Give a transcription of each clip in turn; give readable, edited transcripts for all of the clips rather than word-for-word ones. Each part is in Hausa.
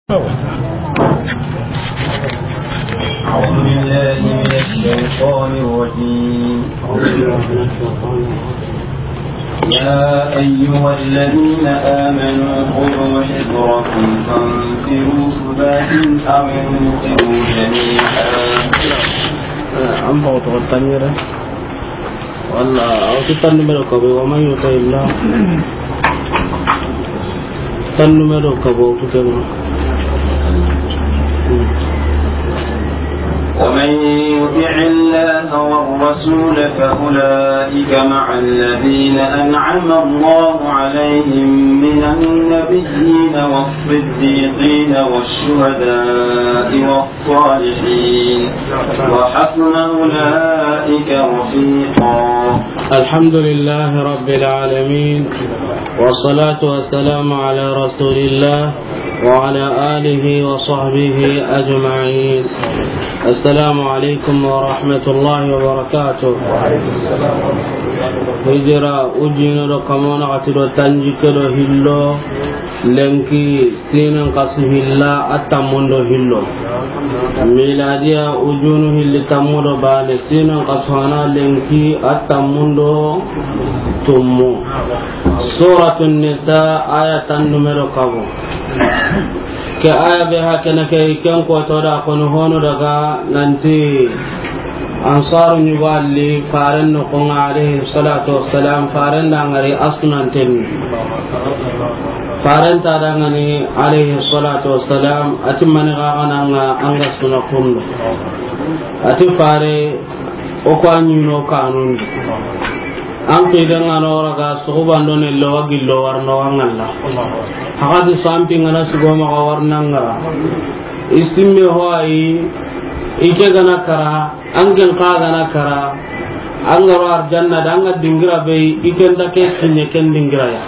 أعوذ بالله من الشيطان الرجيم. يا أيها الذين آمنوا خذوا حذركم فانفروا ثبات أو انفروا جميعا. أنفع تغطنير والله أو تتنمرك ومن يطع الله تنمرك وتتنمرك ومن يطع الله والرسول فأولئك مع الذين أنعم الله عليهم من النبيين والصديقين والشهداء والصالحين وحسن أولئك رفيقا. الحمد لله رب العالمين والصلاة والسلام على رسول الله وعلى آله وصحبه أجمعين. السلام عليكم ورحمة الله وبركاته. هجرة أجينا لكمونا عتلو تنجكلو هلو لنكي سينا قصه الله أتمندو هلو ميلادية أجونو هل تمندو بعد سينا قصهنا لنكي أتمندو تمو. سورة النساء آية نمرو كابو ke aya be hakana ke ken ko to da kono hono daga nanti ansaru ni walli faran no ko ngare salatu wassalam faran da ngari asnan ten faran ta da ngani alaihi salatu wassalam atimman ga nga anga suna kunno ati fare o ko anyuno kanun an ke dan anora ga subando ne lo wagillo warno wangalla hakati sampi ngana sugoma ga warnanga istimme hoai ike gana kara angen ka gana kara angaro arjanna danga dingira be iken da ke sinye ken dingira ya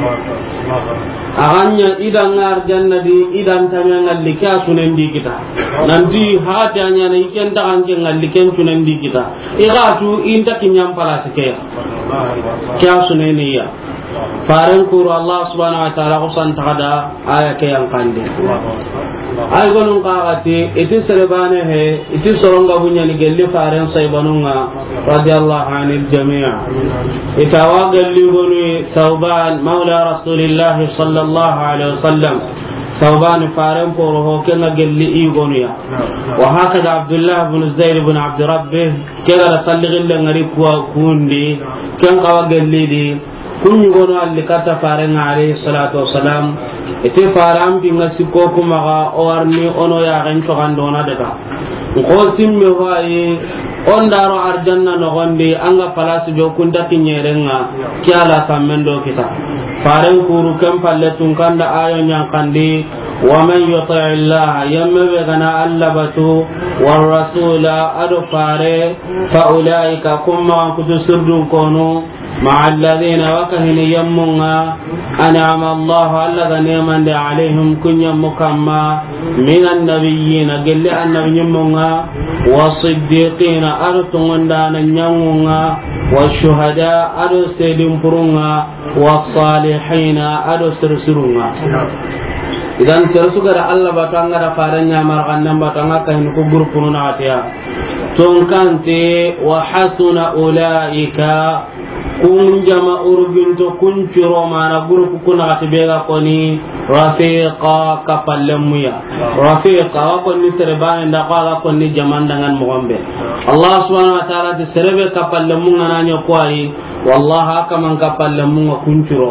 aganya idan arjanna di idan tamya ngalli ka sunen di kita nanti hati anya na iken da angen ngalli ken sunen di kita igatu inta kinyam pala sike kya sunen ya faran kuru Allah subhanahu wa ta'ala kusan takada aya ke yang kande ay gonun qaati iti serebane he iti soronga bunya ni gelli faran saybanunga radiyallahu anil jami' itawa gelli gonu Thawban maula rasulillah sallallahu alaihi wasallam Thawban faran poro ho kenga gelli i gonu ya wa hakada Abdullah ibn Zayd ibn Abd Rabbih kera salligil ngari kuwa kundi ken kawa gelli di kunyu gono alli kata faran alayhi salatu wassalam ite faran binga sikko kuma ga owarni ono ya gan to gandona daga ko simme wayi on daro arjanna no gonde anga palasi be kunta kinyerenga kiala kamendo kita faran kuru kam palletun kanda ayo nyang kandi wa man yuti Allah yamma be gana allabatu war rasula adu fare fa ulaika kumma kutu surdun kono مع الذين وكهن يمنا أنعم الله على غنيمة عليهم كن يمكما من النبيين قل النبي يمنا والصديقين أرتون دانا يمنا والشهداء أرسل فرنا والصالحين أرسل سرنا idan tersuga da Allah batanga da faranya margannan batanga kan ku grupun na atiya ton kante wa hasuna ulaika kun jama urginto kun ciro mana grupu kuna atibega koni rafiqa kapallemuya rafiqa koni serebane nda qala koni jaman dangan mogombe Allah subhanahu wa ta'ala de serebe kapallemunga nanyo kwai wallahi kaman kapallemunga kun ciro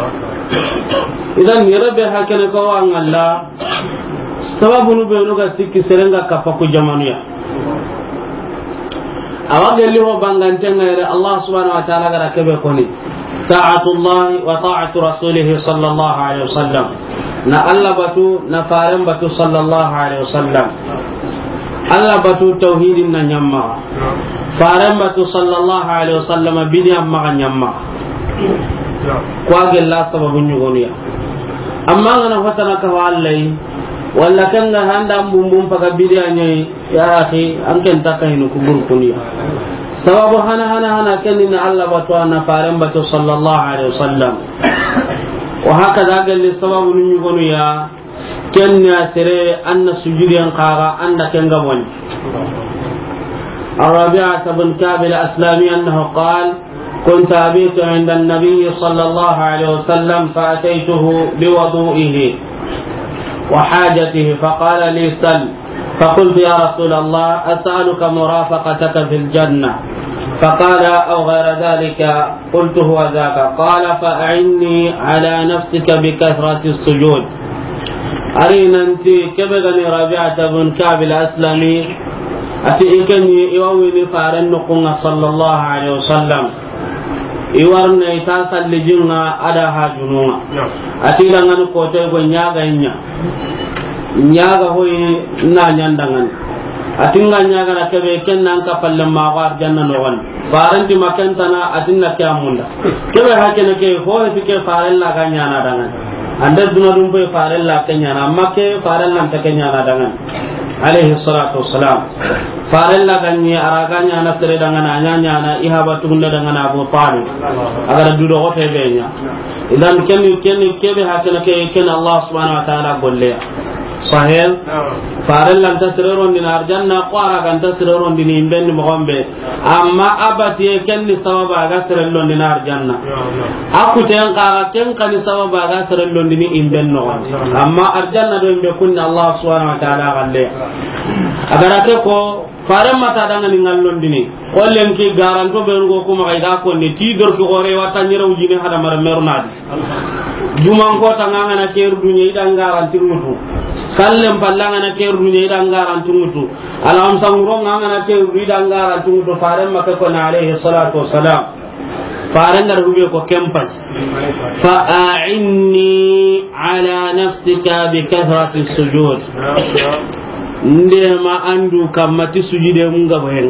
idan yarabe hakene ko an Allah sababu nu be no ga sikki serenga kapaku jamanu ya awagelli ho bangantenga ere Allah subhanahu wa ta'ala gara kebe koni ta'atullah wa ta'atu rasulih sallallahu alaihi wasallam na Allah batu na faran batu sallallahu alaihi wasallam Allah batu tauhidin na nyamma faran batu sallallahu alaihi wasallam bidiyam ma nyamma kwa gella sababu nyugoniya amma ngana fatana ka wallai walla kanga handa bumbum paga bidiyanye ya akhi anken takahinu kubur kuniya sababu hana kenina Allah batu na faran batu sallallahu alaihi wasallam wa hakaza galli sababu nyugoniya kenya sere anna sujudiyan qaga anda kenga woni. الرابعة بن كعب الأسلامي أنه قال كنت أبيت عند النبي صلى الله عليه وسلم فأتيته بوضوئه وحاجته فقال لي سل فقلت يا رسول الله أسألك مرافقتك في الجنة فقال أو غير ذلك قلت هو ذاك قال فأعني على نفسك بكثرة السجود أرينا أنت كبغني رابعة بن كعب الأسلامي أتي إكني إوويني فارن نقونا صلى الله عليه وسلم iwarna ita salli jinga ada ha jununga atila ngani kote ko nyaga hoyi na nyandangan atinga nyaga na kebe kennan ka palle ma war janna no wan faranti makantana atinna kyamunda kebe hakene ke ho fike farella ga nyana dangan anda duna dum pe farella ka nyana makke farella ta ka nyana dangan alaihi salatu wassalam farella ganni araganya na tere dangan anyanya na ihaba tunda dangan Abu Talib agar dudo hote benya idan kenni kebe hakana ke ken Allah subhanahu wa ta'ala golle sahel farella ta tere din arjanna qara kan ta tere din imben mo gombe amma abati kenni sababa ga tere din arjanna aku ten qara ken kan sababa ga tere din imben no amma arjanna do imbe kunna Allah subhanahu wa ta'ala galle agar ake ko faran mata danga ni ngallon dini kollen ki garanto be ngo ko ma ga ko ni ti dor ki gore wata nyira ujine hada mar mernadi juman ko tanga na keru dunya idan garanti mutu kallem ballanga na keru dunya idan garanti mutu alam sangro nganga na keru idan garanti mutu faran maka ko na alayhi salatu wassalam faran dar hube ko kempas fa a'inni ala nafsika bi kathrati sujud ndema andu kamati sujude munga bohen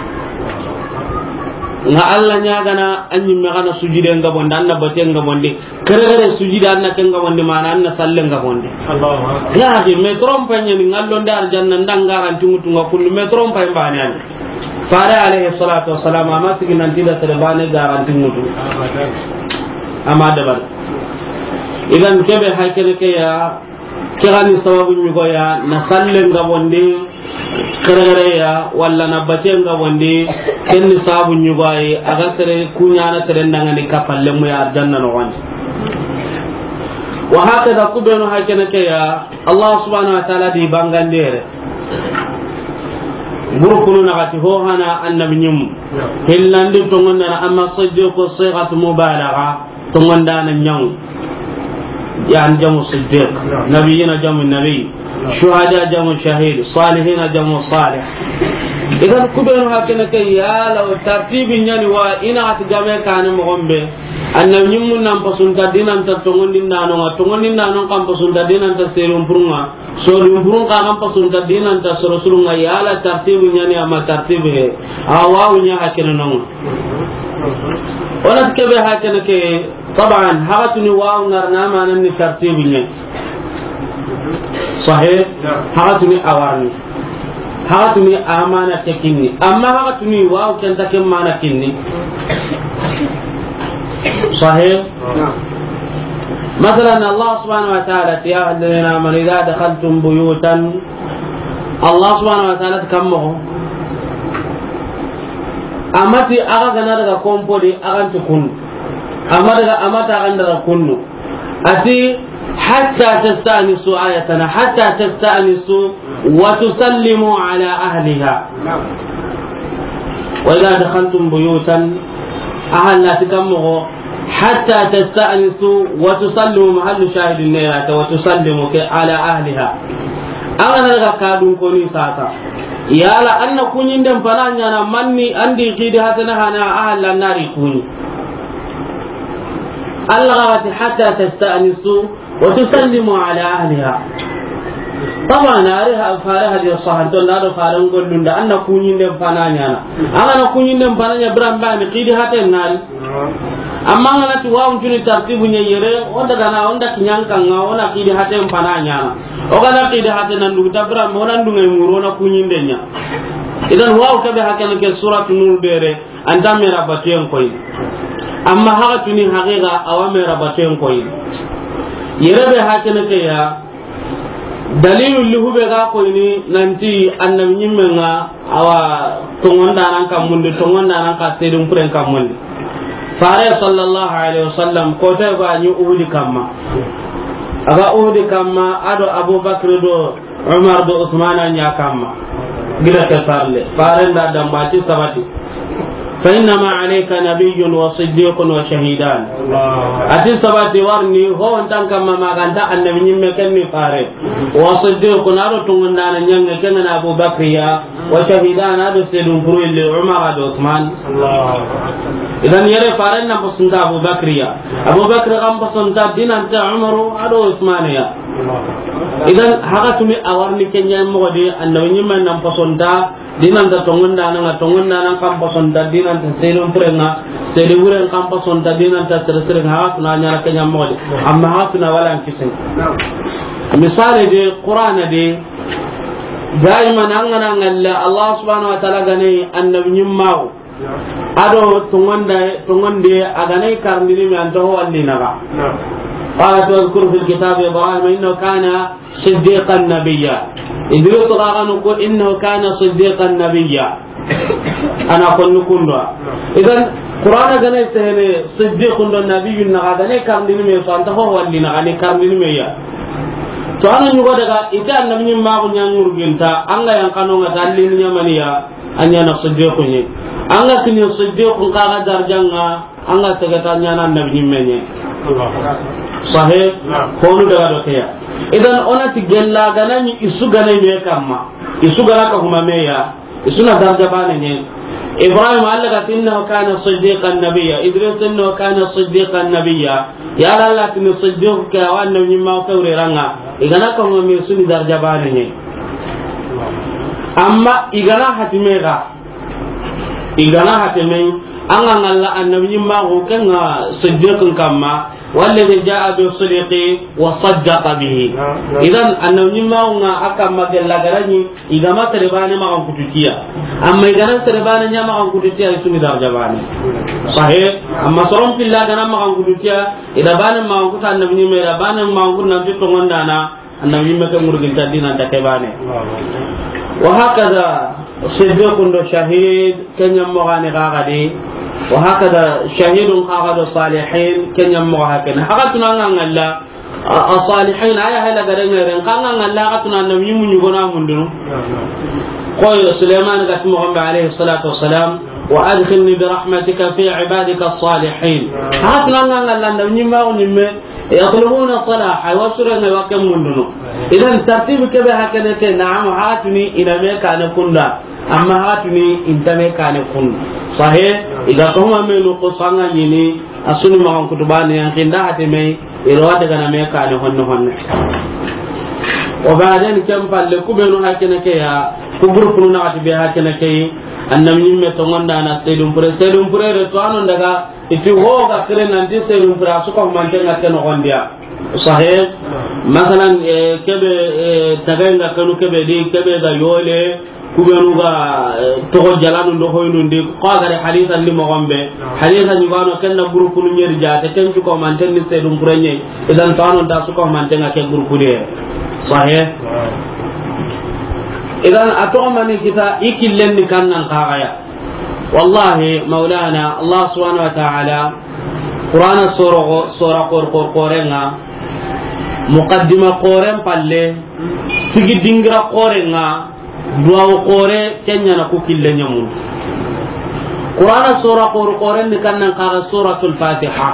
nga alla nyagana anyi megana sujude nga bonde anna bate nga bonde kere sujude anna kenga bonde mana anna salle nga bonde Allah ya ke me trompa nyani ngallo ndar janna ndangaran tingutu nga kullu me trompa mbani ani fare alayhi salatu wassalam ama siginan tida terbane garanti mutu amada bal idan kebe haykene ke ya kirani sababu nyugo ya na salle nga bonde kare ya walla na bate nga bonde kenni sababu nyugo ay aga tere kunya na tere ndanga ni kapalle mu ya janna no wani wa hakada kubenu hakene ke ya Allah subhanahu wa ta'ala di bangandere burkunu na gati ho hana annabi nyum hillandi to ngonna amma sajjako sighatu mubalagha to ngonda na nyaw يعني جمع صديق نبينا جمع النبي شهداء جمع شهيد صالحين جمع صالح إذا كبروا هكذا كيا لو ترتيب يعني وإن أتجمع كان مغمبة أن نجمع نامبسون تدين أنت تونغ دين نانو كم بسون تدين أنت سيرم برونغا سيرم برونغ كم بسون تدين أنت سرسلونغا يا لا ترتيب يعني أما ترتيبه أواو هكذا نعم ولا تكبر هكذا كي طبعا هاتني واو نرنا ما نني ترتيبني صحيح هاتني اواني هاتني امانه تكني اما هاتني واو كنت كم ما نكني صحيح مثلا الله سبحانه وتعالى يا الذين امنوا اذا دخلتم بيوتا الله سبحانه وتعالى كمه amati aga gana daga kompodi agan tukun amata agan daga kunnu ati hatta tastanisu ayatana hatta tastanisu wa tusallimu ala ahliha wa idha dakhaltum buyutan ahalla tikammo hatta tastanisu wa tusallimu mahallu shahidin nayata wa tusallimu ala ahliha aga daga kadun koni sasa yala anna kunyin den pananya na manni andi qidi hatana hana ahla nari kuni Allah hatta tastanisu wa tusallimu ala ahliha طبعا ariha faraha di sahanto nado faran gollunda anna kunyin den pananya na ana kunyin den pananya bramba mi qidi haten nari amma ngana ti wawu tuni tartibu nyere onda dana onda kinyanka nga ona qidi haten pananya o kana qidi haten nandu tabra mona ndunga murona kunyindenya idan wawu kabe hakana ke suratu nur bere anda mera baten koy amma haka tuni haqiqa awamera baten koy yere be hakana ke ya dalilu li hube ga ko ni nanti annabi nyimmenga awa tongonda nan kam munde tongonda nan ka sedum puren kam munde fare sallallahu alaihi wasallam ko te ba ni uhudi kamma aga uhudi kamma ado abubakar do umar do usman anya kamma gila ta farle fare nda dambati sabati fa inna ma alayka nabiyyun wa siddiqun wa shahidan ati sabati warni ho ontan kamma maganda annabi nyimme kenni fare wa siddiqun ado tungunda nan nyanga kenna abubakar ya wa shahidan ado sedum purille umar ado usman idan yare fare na pasunta abubakar ya abubakar kam pasunta dinanta umaru ado usman ya idan haga tumi awarni kenya mo de annabi nyimme nan pasunta dinanta tongunda nan kam pasunta dinanta selum purenga selu buren kam pasunta dinanta sere haga tuna nyara kenya mo de amma haga tuna wala kisin misale de qur'ana de daiman angana ngalla Allah subhanahu wa ta'ala gane annabi nyimmawo ado tungonde agane karndini mi anto walli naga qala tadhkur fil kitab ibrahim innahu kana siddiqan nabiyya idris qaganu ko innahu kana siddiqan nabiyya ana konnu kundwa idan qur'ana gane sene siddiqun nabiyyun naga gane karndini mi so anto walli naga ni karndini mi ya to anu nyugo daga ita annabi nyimma ko nyangurginta anga yang kanonga dalli nyamaniya anya na siddiqun ni anga kini siddiqun kaga darjanga anga tegatanya nan nabi nyimenye sahih kono daga do kaya idan onati gella ganani isu ganai me kamma isu gara ka kuma meya isu na darja bane ne ibrahim alla ka tinna kana siddiqan nabiyya idris tinna kana siddiqan nabiyya ya alla kini siddiq ka wa nabi nyimma ko ranga igana ka kuma me suni darja bane ne amma igana hatime anga ngalla annabi nyimma ko kenga siddiqun kamma والذي جاء بالصدق وصدق به idan annabi nyimma nga akamma gella garani igama terebane ma kan kututiya amma igana terebane nyama kan kututiya isuni darjabane sahih amma soron pilla gana ma kan kututiya idabane ma kan kutan annabi nyimma idabane ma kan kutan nabi to ngondana annabi nyimma ke murgin tadina takebane wa hakaza siddiqun do shahid kanyam mo gani gagadi وهكذا شهيد قاعد الصالحين كن يمو هكذا حقتنا نغلا الصالحين اي هلا غدن كان نغلا حقتنا نبي من يغنا مندو قال سليمان قال محمد عليه الصلاه والسلام وادخلني برحمتك في عبادك الصالحين حقتنا نغلا نبي ما ونمه يطلبون الصلاح وسرنا وكم مندو اذا ترتيب كبه هكذا نعم هاتني الى ما كان كنا اما هاتني انت ما كان كنا صحيح ida ko ma melu ko sanga ni asuni ma ko tubane yan kinda hate me iro wata kana me ka ne honno o baaden kam palle ku benu hakene ke ya ku burkunu na ati be hakene ke annam nyimme to gonda na sedum pure re to anon daga iti ho ga kire nan di sedum pure su ko mante ngate no gondia sahih masalan kebe tagenga kanu kebe di kebe da yole kubenu ga to jalanu ndo hoyno ndi qagare hadithan li mo gombe hadithan ni gano kenna groupe nu nyer jaate ken ko manten ni sedum prenye idan tano da su ko manten ga ke groupe de sahih idan atomani kita ikillen ni kannan qagaya wallahi maulana allah subhanahu wa ta'ala qur'ana sura qorenga muqaddima qoren palle sigi dingra qorenga duwa qore kenya na ku kille nyamun qur'ana sura qoren ni kannan qara suratul fatiha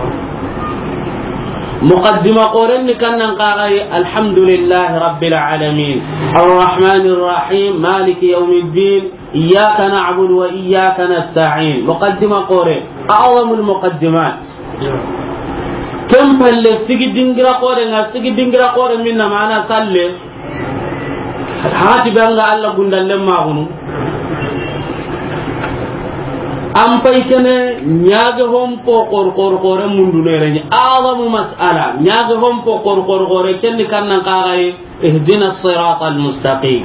muqaddima qoren ni kannan qara alhamdulillahi rabbil alamin arrahmanir rahim maliki yawmiddin iyyaka na'budu wa iyyaka nasta'in muqaddima qore a'zamul muqaddimat kam palle sigi dingra qore minna mana salle hati banga alla gundalle magunu am pay kene nyaaga hom po kor mundu ne reñi a'zamu mas'ala nyaaga hom po kor kenni kannan qaray ihdina as-siratal mustaqim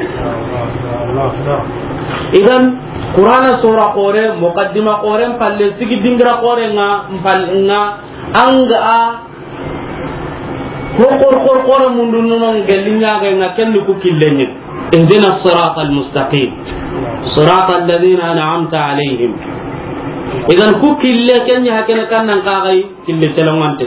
idan qur'ana sura qore muqaddima qore palle sigi dingra qore nga anga ko mundu non gelinya ga ngaken ku killenye ihdina as-siratal mustaqim siratal ladzina an'amta alaihim idan ku kille kenya hakene kannan kagai kille telongonte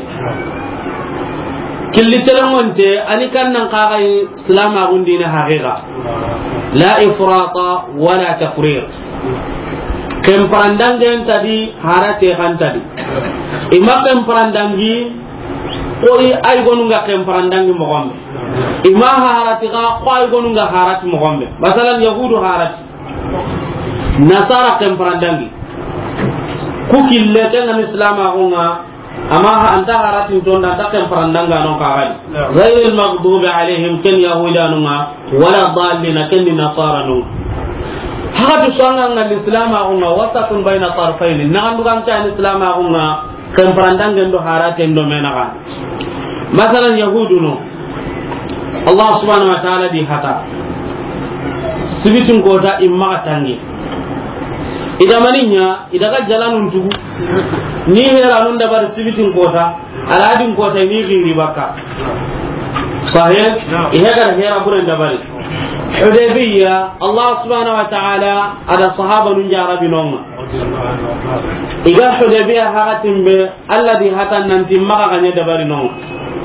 ani kannan kagai salama gundina haqiqa la ifrata wala tafriq kem parandangen tadi harate kan tadi ima kem parandangi koi ay gonunga kem parandangi mo gombe ima harati ka ko ay gonunga harati mo gombe masalan yahudu harati nasara kem parandangi ku kille kan islam agunga ama anta harati donda ta kem parandanga non ka gali ghayril maghdubi alaihim kan yahudanunga wala dallina kan nasara nun hadu sanga ngal islam agunga wasatun baina tarfayn nandugan ta islam agunga kem parandangen do harati ndo menaga masalan yahudu no Allah subhanahu wa ta'ala di hata sibitin kota imma tangi ida maninya ida ga jalanun tugu ni hera nun da bar sibitin kota aladin kota ni giri baka sahih ihe ga hera buran da bari Hudaybiyya Allah subhanahu wa ta'ala ada sahaba nun jarabi nonga ida Hudaybiyya haratin be alladhi hatan nanti maka ganya da bari nonga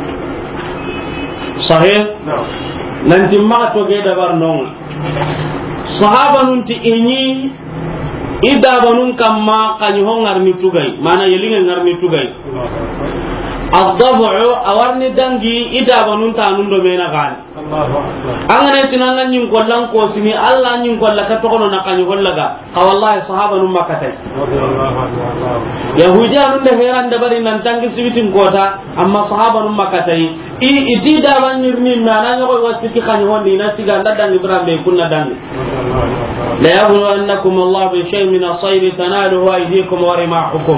sahih nanti maka to ge da bar nonga sahaba nun ti inyi ida banun kamma kanyi hongar mi tugay mana yelinga ngar mi tugay adhabu awarni dangi ida banun ta nun do mena kan angana tinanga nyin kollan ko sini alla nyin kolla ka to kono na kanyi hollaga ka wallahi sahaba nun makata yahudiya nun de heran da bari nan tangi sibitin kota amma sahaba nun makata idi da ban yirni mana nyoy wasti ki kanyi hondi na siga ndadan ibrahim kunna dangi la yablu annakum allah bi shay min as-sayr tanaluhu aydikum wa rimahukum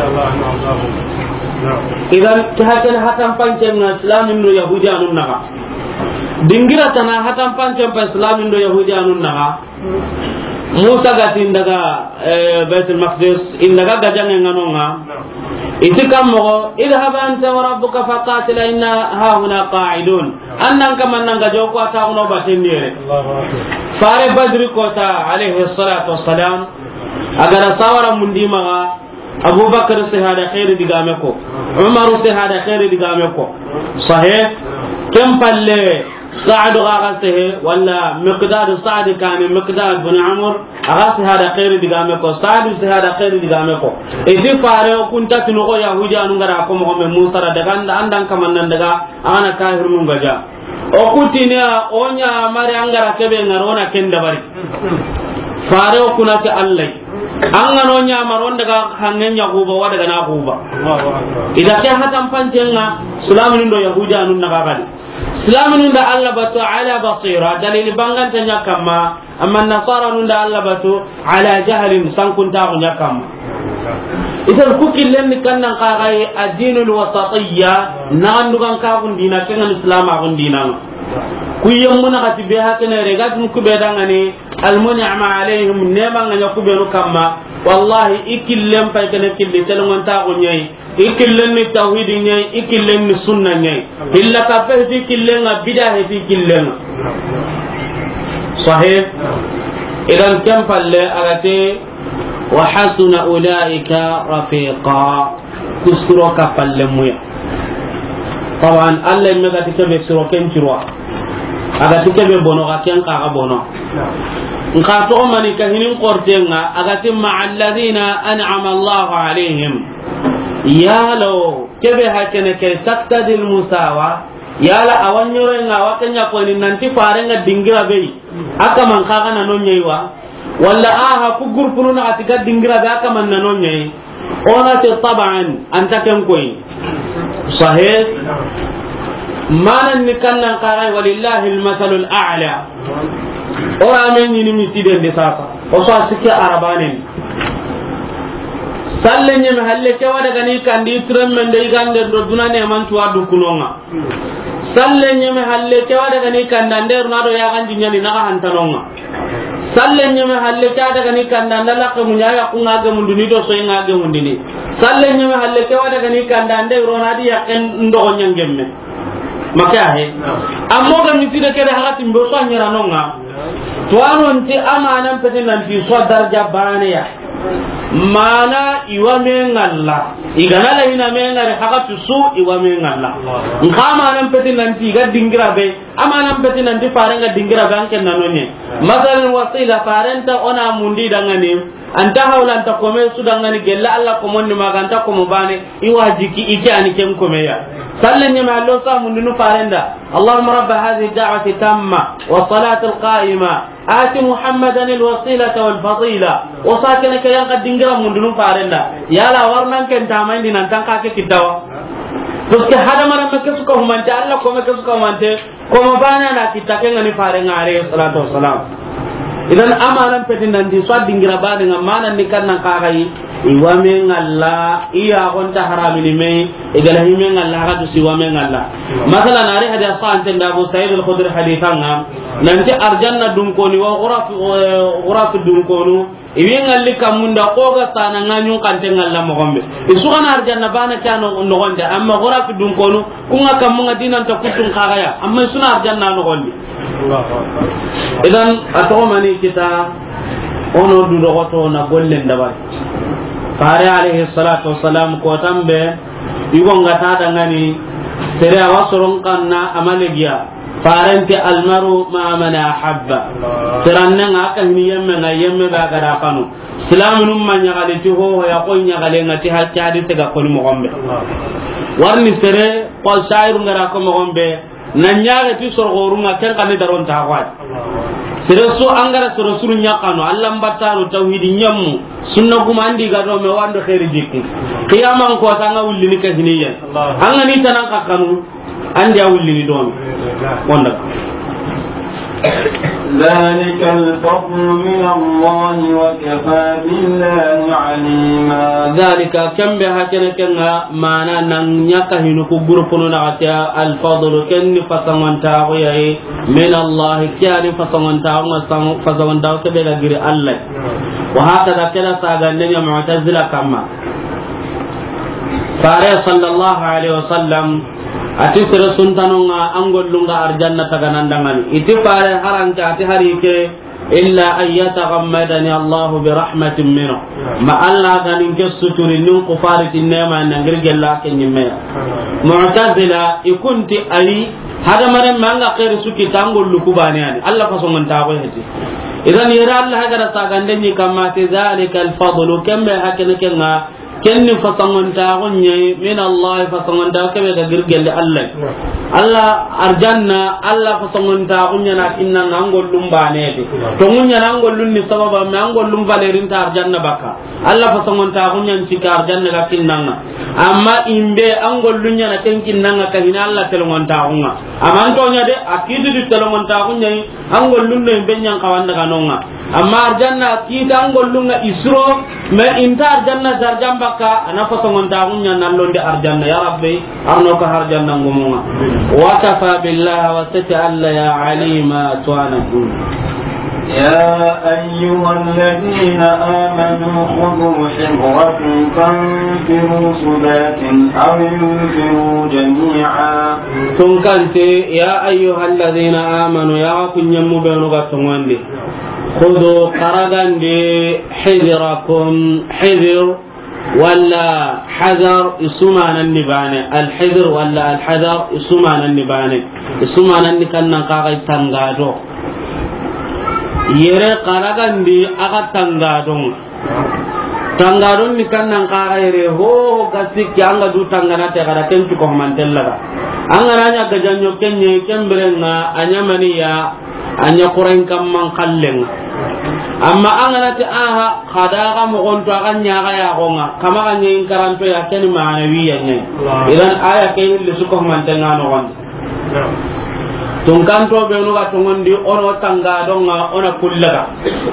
idan tahatan hatan pancen na islamin do yahudiya nun naga dingira tana hatan pancen pa islamin do yahudiya nun naga musa gatin daga baitul maqdis indaga gajange nganonga itikam mo idhab anta wa rabbuka faqatila inna ha huna qa'idun annan kaman nan gajo ko ta uno batendire fare badri kota alayhi salatu wassalam agara sawara mundima abubakar sahada khair digame ko umar sahada khair digame ko sahih kam palle sa'd ghasahe wala miqdad sa'd kan miqdad bin amr agasi hada khair digame ko sa'd hada khair digame ko edi fare kunta tinu ko yahudi anu ngara ko mo musa daga andan kamannan daga ana kahir nun gaja o kutinya onya mari angara kebe ngarona kenda bari fare o kunati allah angano nya maron daga hangen yahuba wa daga na huba ida ke hatan pancenga sulamin do yahudi anu naga kali sulamin da Allah batu ala basira dalil bangan tanya kama amma nasara nun da Allah batu ala jahlin sankun ta kunya kama idan kukillen ni kannan qagai ad-dinul wasatiyya nan dugan ka kun dina kenan islam a kun dina kuyyan muna ka tibe hakene rega tun kube dangane almun'ama alaihim neman nganya kube no kama wallahi ikillen pay kana kille telongon ta ko nyai ikillen ni tauhidin nyai ikillen ni sunna nyai illa ka fe fi killen bidah fi killen sahih idan kam palle agate wa hasuna ulaika rafiqa kusuro ka palle muya tawan alla mega tikabe suro ken cirwa aga tikabe bono ga ken ka bono nka to mani ka hinin qortenga aga timma alladhina an'ama Allah alaihim ya lo kebe hakene ke taktadil musawa yala awanyore nga wakanya ko ni nanti farenga dingira bei aka man ka kana non nyaiwa walla aha ku gurpunu na atika dingira be aka man non nyai ona te taban anta ken koy sahih manan ni kannan qaray walillahi almathalul a'la ora men ni mitide de sasa o sa sikki arabanen salle nyeme halle ke wada gani kandi tremmen de igande do dunane man tuwa du kunonga salle nyeme halle ke wada gani kandande runado ya ganji nyani na hantanonga salle nyeme halle ke wada gani kandanda la ko munya ya kunga ga munduni do so inga ga mundini salle nyeme halle ke wada gani kandande ronadi ya ken ndo nyangemme maka he ammo ga mi tide kede hakati mbo so nyira nonga to anon ti amana pete nan ti so darja bane ya mana iwa me ngalla igana la ina me ngare hakati su iwa me ngalla ngama nan pete nan ti ga dingira be amana pete nan ti farenga dingira be anken nanonye masalan wasila farenta ona mundi dangane anta hawla anta kome su dangane gella alla ko monni maganta ko mo bane iwajiki ike ani kem kome ya sallan ma allo sa mun nu farenda allahumma rabb hadhihi da'wati tamma wa salati alqa'ima ati muhammadan alwasilata wal fadila wa sakinaka yan qadingira mun nu farenda yala warnan ken tamandi nan tan ka ke kitawa to ke hada mara me kesu ko humante alla ko me kesu ko humante ko mo bana na kitake ngani farenga alayhi salatu wassalam idan amanan peti nan di so dingira bade ngam manan ni kan nan kagai iwame ngalla iya gonta haramini me igala hime ngalla hadu si wame ngalla masalan ari hada sa'an tanda Abu Sa'id al-Khudri hadithan ngam nanti arjanna dun koni wa ghuraf dun kono iwi ngalli kamunda ko ga sana nganyu kante ngalla mo gombe isugana arjanna bana tano no gonde amma ghuraf dun kono kunga kamunga dinan ta kutun kagaya amma suna arjanna no gonde idan ato mani kita ono du dogoto na gollen dabar fare alayhi salatu wassalam ko tambe igonga tada ngani tere awasoron kanna amalegia farante almaru ma man ahabba tiranna ngaka hini yemme ba gara kanu islamunum manya gale ti ho ya ko nya gale ngati ha tiadi tega ko ni mo gombe warni tere ko shairu ngara ko mo gombe nanyage ti sorgorunga ken kan daron ta kwat sereso angara soro suru nyakano allah mbattaro tauhidi nyammu sunna kuma andi ga do me wando khairi jikki qiyamang ko tanga wulini ka hiniya angani tanan ka kanu andi a wulini don wonda ذلك الفضل من الله وكفى بالله عليما ذلك كم بهكذا كنا معنا ننيك هنوك غرفنا نعطيا الفضل كن فسمن تاوي من الله كان فسمن تاوي فسمن تاوي كبير غير الله وهكذا كذا ساغن معتزلة كما فارس صلى الله عليه وسلم ati sere suntanonga angollunga arjanna taganandangani iti fare haranka ati harike illa ayyataghammadani Allah bi rahmatin minhu ma alla ganin kesuturi nin kufariti nema nangir gella kenyimme mu'tazila ikunti ali hada mare manga khair suki tangollu kubani ani Allah fasongon tawo heti idan yara Allah hagara sagande ni kamati zalika al-fadlu kamma hakana kenga kenni fasangon ta gonye min Allah fasangon ta kebe ga girgelle Allah arjanna Allah fasangon ta gonye na kinna ngol lumbane de to munya ngol lunni sababa me ngol lum valerin ta arjanna baka Allah fasangon ta gonye ci ka arjanna ga kinna amma imbe angol lunya na ken kinna ka hina Allah telongon ta gonga amma to nya de akidu di telongon ta gonye angol lunno imbe nyang kawanda kanonga amma arjanna kita angol lunga isro me inta arjanna zarjamba ka ana fasongon tagunya nallonde arjanna ya rabbi arno ka arjanna ngumunga wa kafa billahi wa ta'ala ya alima tuana يا أيها الذين آمنوا خذوا حذركم فانفروا ثبات أو انفروا جميعا تنكنت يا أيها الذين آمنوا يا كن يمبنوا تنوندي خذوا قرغندي حذركم حذر ولا حذر اسمان النبانه الحذر ولا الحذر اسمان النبانه اسمان النكنا قاغي تانغادو yere qaragandi aga tangadon ni kannan qagayre ho gasik yanga du tangana te gara tentu ko mantella angana nya gajanyo kenye kembrenga anyamani ya anya qurain kam man kallen amma angana te aha khadaga mo gonto aga nya ga ya gonga kama anya inkaranto ya ken manawiya nya idan aya kay li su ko mantenga no gon tungkanto be no ga tungondi ono tanga donga ona kullaga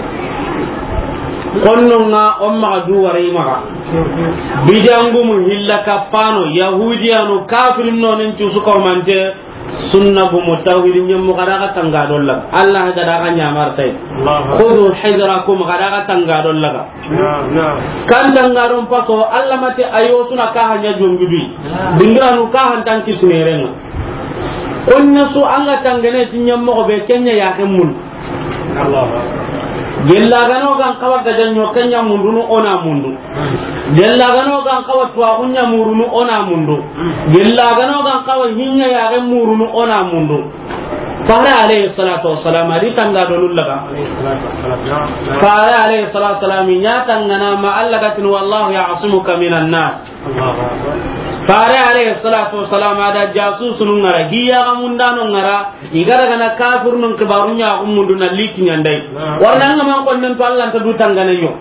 onnonga omma duware maga bijangu mu hillaka pano yahudiano kafirin nonen ci su ko mante sunna bu mutawhid nyam kada ka tanga dolla Allah kada ka nyamar tay khudhu hidrakum kada ka tanga dolla kan tanga don paso Allah mate ayo suna ka hanya jongudi dingranu ka hantan ki sunerenga konna su anga tangane tinyam mo be kenya ya mun Allah gella gano kan kawa gajanyo kenya mundu no ona mundu gella gano kan kawa tuwa kunya murunu ona mundu gella gano kan kawa hinya ya murunu ona mundu fara alayhi salatu wassalam adi tanga dolul laga fara alayhi salatu wassalam nya tangana ma allagatin wallahu ya'simuka minan nas fara alayhi salatu wassalam ada jasusun ngara hiya gamundano ngara igara kana kafir nun kibarunya umundu na liki nyandai warna ngama kon nan to Allah ta du tangana yo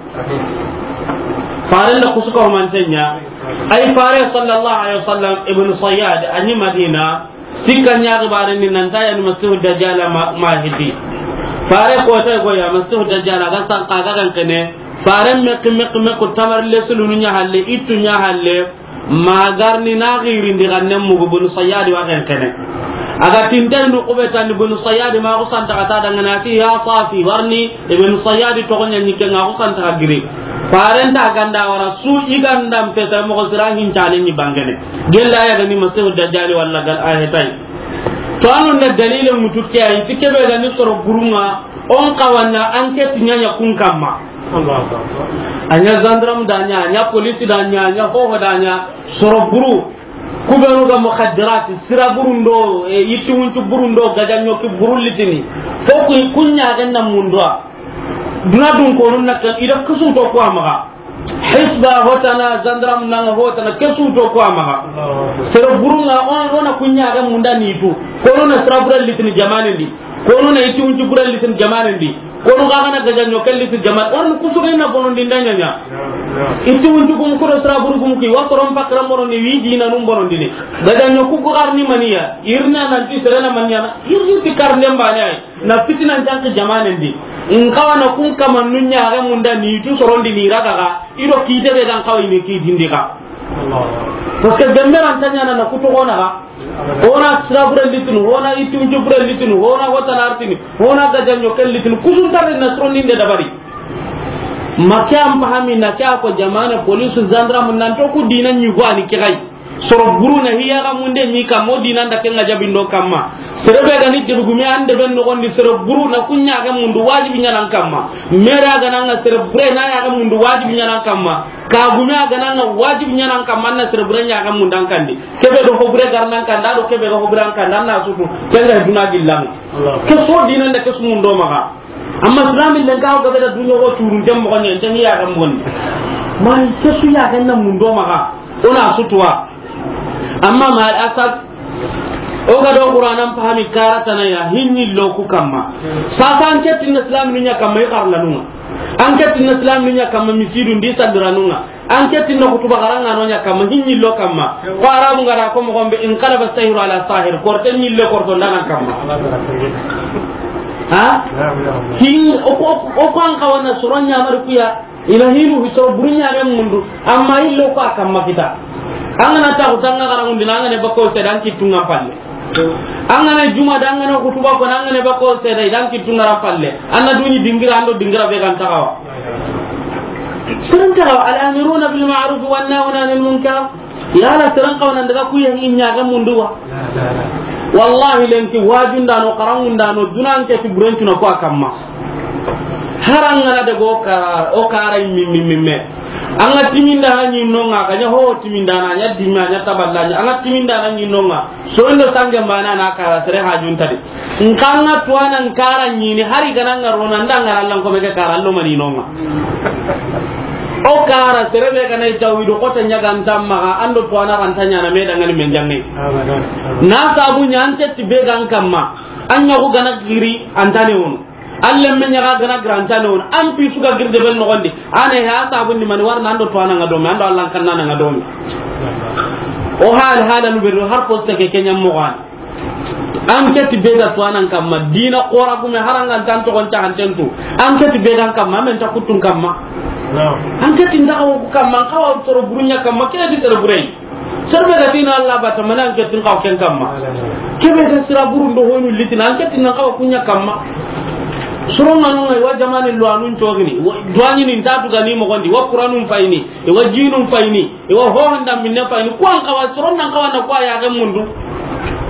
fara la kusuka mantenya ay fara sallallahu alaihi wasallam ibn sayyad ani madina sikka nyaari bare ni nan taya ni masihu dajjal ma hidi fare ko tay ko ya masihu dajjal ga san ka ga kan kene fare me ko tamar le sulu nya halle itu nya halle magar ni na giri ndi gannem mu bun sayyadi wa kan kene aga tinten no ko betan bun sayyadi ma ko santa kata daga na fi ya safi warni ibn sayyadi to gonya ni ken ko santa giri parenta ganda wara su igandam peta mo ko sirahin tane ni bangane gella ya gani masihu dajjal walla gal ayatai to anon na dalilin mutukke ay tikebe gani soro burunga on kawanna enquête nyanya kun kamma Allah anya zandram danya anya police danya anya ho danya soro buru kubenu ga mukhaddarat sira burundo yitti wuntu burundo gajanyo ki burulitini foko kunya ganna mundwa dunadun ko nun nakkan ida kusu to ko amaga hisba hotana zandram nanga hotana kesu to ko amaga sero burunga ona kunya ga munda ni tu ko non sera bural litini jamane ndi ko non iti unju bural litini jamane ndi ko non ga kana gajanyo kelli ti jaman on kusu na bonon dindanya nya iti unju kum ko sera buru kum ki wa korom pakram bonon ni wi dina num bonon dini gajanyo ku ko arni maniya irna nanti serena maniya irni ti karne mbane ay na fitina jank jamane ndi in kawana kun kama nunya ga munda ni tu sorondi ni raga ga ido kite be dan kawai ni ki dindika Allah to ke demmeran tanya na kuto ona ga ona sirabure litinu ona itu jubure litinu ona wata nartini ona ga janyo kel litinu kusun tare na sorondi de dabari makyam pahami na kya ko jamana police gendarme nan to ku dinan ni gwani kirai soro buru na hiya ga munde ni kam modina nda ken ngajabindo kamma serebe ga ni debugumi ande ben no gondi soro buru na kunya ga mundu wajibi nyanan kamma mera ga nanga serebre na ya ga mundu wajibi nyanan kamma ka gumya ga nanga wajibi nyanan kamma na serebre nya ga mundan kandi kebe do hobre garnan kanda do kebe do hobran kanda na sutu kenga duna billang ke so dina nda ke sumundo maga amma islamin den ga ga da dunyo go turun dem mo nyen tan ya ga mon man ke su ya ga na mundo maga ona sutuwa amma ma asad o ga do qur'anan fahami karata na ya hinni loku kamma sasa an ketin islam ninya kamma qarlanunga an ketin islam ninya kamma misidu ndi sadranunga an ketin no kutuba garanga no nya kamma hinni lo kamma ko arabu ngara ko mo gombe in qalaba sayru ala sahir korten ni le korto ndana kamma ha hin o ko an kawana suranya mar kuya ila hinu hiso burunya re mundu amma illo ko kamma kita angana ta utanga garangu dinanga ne bako sedan kitunga palle angana juma dangana kutuba ko nangane bako sedai dan kitunga rapalle anna duni dingira ando dingira be kan takawa siranta al-amiruna bil ma'ruf wan nahuna 'anil munkar ya la siran qawna daga ku yin inya ga munduwa wallahi lenti wajunda no qarangunda no dunanke ti burentu no ko akamma harangana de goka o karay mimme anga timinda hanyi nonga kanya ho timinda na nya dimma nya taballanya anga timinda hanyi nonga so ndo sange mana na kara sere hajun tadi nkanga tuana nkara nyini hari gananga rona ndanga Allah ko be kara allo mani nonga o kara sere be kana tawido ko tanya gantam ma ando tuana rantanya na meda ngani menjanne na sabu nyante tibe gan kamma anya ko gana giri antane on Allah men yaga gana granta non am pi suga girde bel no gondi ane ha sabun ni man warna ando to ananga do ando Allah kan nana ngado o hal nu beru har poste ke kenya mo wan am keti beda to anan kam madina qora gume haranga tan to gon ta hantentu am keti beda kam men ta kutun kam am keti ndaw kam man kawa toro burunya kam kene di toro burei serbe da dina Allah bata manan ketin kaw ken kam kebe da sira burundo honu litina am keti nan kawa kunya kam suronga nunga wa jamani lo anun togini duani ni tatu gani mo gondi wa qur'anum fayni e wa jinum fayni e wa ho handa minne fayni ko an kawa suronga kawa na kwa ya ga mundu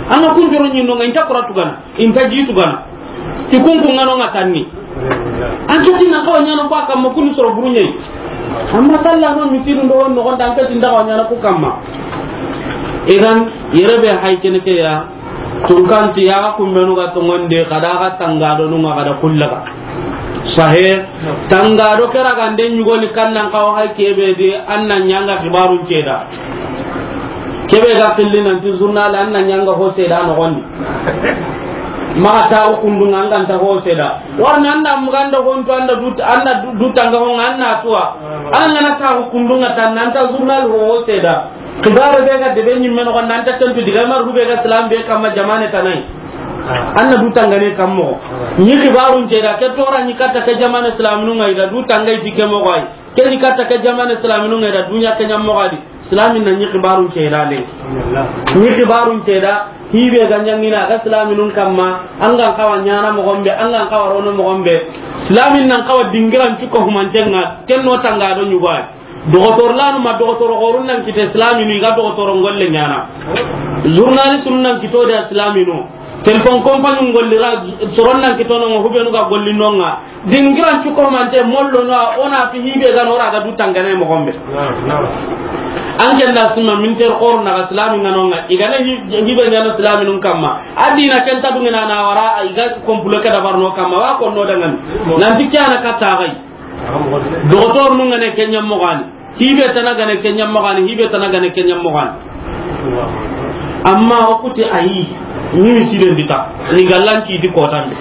anga kunjoro nyindo nga kuratu gana inta jitu gana tikunku ngano ngatanni anke tinna ko nyano ba kam kuni soro burunya amma talla no mitiru ndo no gonda anke tinda ko nyano ku kamma idan yerebe haykene ke ya tunkanti ya kumbenu ga tongonde kada ga tangado no ga kullaga sahe tangado kera gande nyugo ni kannan kaw haykebe de annan nyanga kibarun ceda kebe ga killin nan journal annan nyanga ho seda no gondi ma ta kundunga nganta ho seda warna anda muganda honto anda dutanga ho anna tuwa anna na ta kundunga tan nanta journal ho seda kibaro be ga de be nyimme no nanta tantu diga mar hube ga salam be kama jamane tanai anna dutanga ne kammo ni kibarun ceda ke tora ni kata ke jamane islaminu ngai da dutanga dike mo gai ke ni kata ke jamane islaminu ngai da dunya ke nyammo gadi islamin nan ni kibarun ceda le ni kibarun ceda hibe ganjangina ga islaminun kamma anga kawanyana mo gombe anga kawarono mo gombe islamin nan kawa dingiran cuko humantenga tenno tanga do nyuba dogotor lanu ma dogotor gorun nan kite islaminu ga dogotor ngolle nyana journalist nan kito de islaminu telefon compagnie ngollira soron nan kito no hubenu ga gollinonga dingiran cuko humante mollo no ona fi hibe ga no raga du tangane mo gombe anke nda sunna minter qor na islami nganonga igana hibe nyano islami nun kamma adina kenta dungena na wara iga komplo ka dabar no kamma wa ko no dangan nan tikana kata gai doktor nun ngane kenya mo gani hibe tanaga ne kenya mo gani hibe tanaga ne kenya mo gani amma okuti ayi ni siden dita ni gallanci di kotan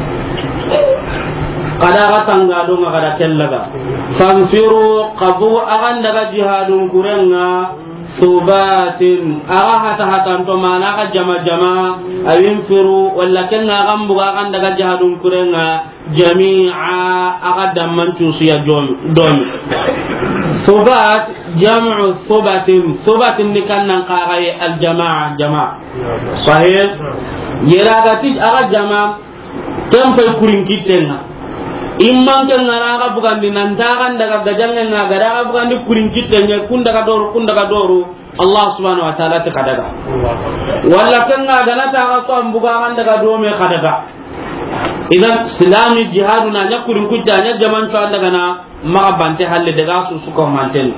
kada ga tanga do nga kada kellaga fanfiru qabu agan daga jihadun kurenga subatin aga hata to mana ga jama awin firu walla kenga gambu agan daga jihadun kurenga jami'a aga damman tusiya dom subat jam'u subatin ni kannan qaray al jama'a sahih yeragati aga jama tempe kurin kitenga imman ke ngara ga bugandi nan tagan daga gajange na gara ga bugandi kurin kitenya kun daga doru Allah subhanahu wa ta'ala ta kadaga walla kan ga gana ta ga so ambuga kan daga do me kadaga idan islami jihadu na nya kurin kutanya jaman to daga na ma bante halle daga su ko manten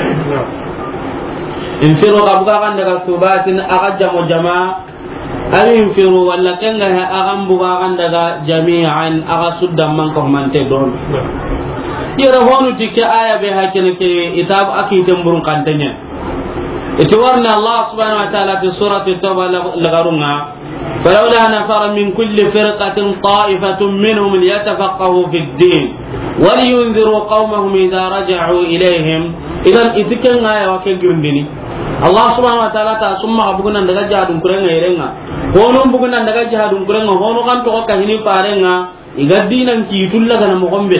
in firo ga buga kan daga subatin aga jama'a ayin firu walla kenga ha agam buga kan daga jami'an aga suddan man ko mante don yara honu tike aya be hakene ke itab akitem burun kantanya ito warna Allah subhanahu wa ta'ala fi surati at-tauba lagarunga falawla nafara min kulli firqatin ta'ifatun minhum liyatafaqahu fi ad-din wa liyunziru qaumahum idha raja'u ilayhim idan itiken aya wa ke girndini Allah subhanahu wa ta'ala ta summa abugunan daga jihadun kurenga irenga hono bugunan daga jihadun kurenga hono kan to ka hini parenga igadinan ki tulla kana mo gombe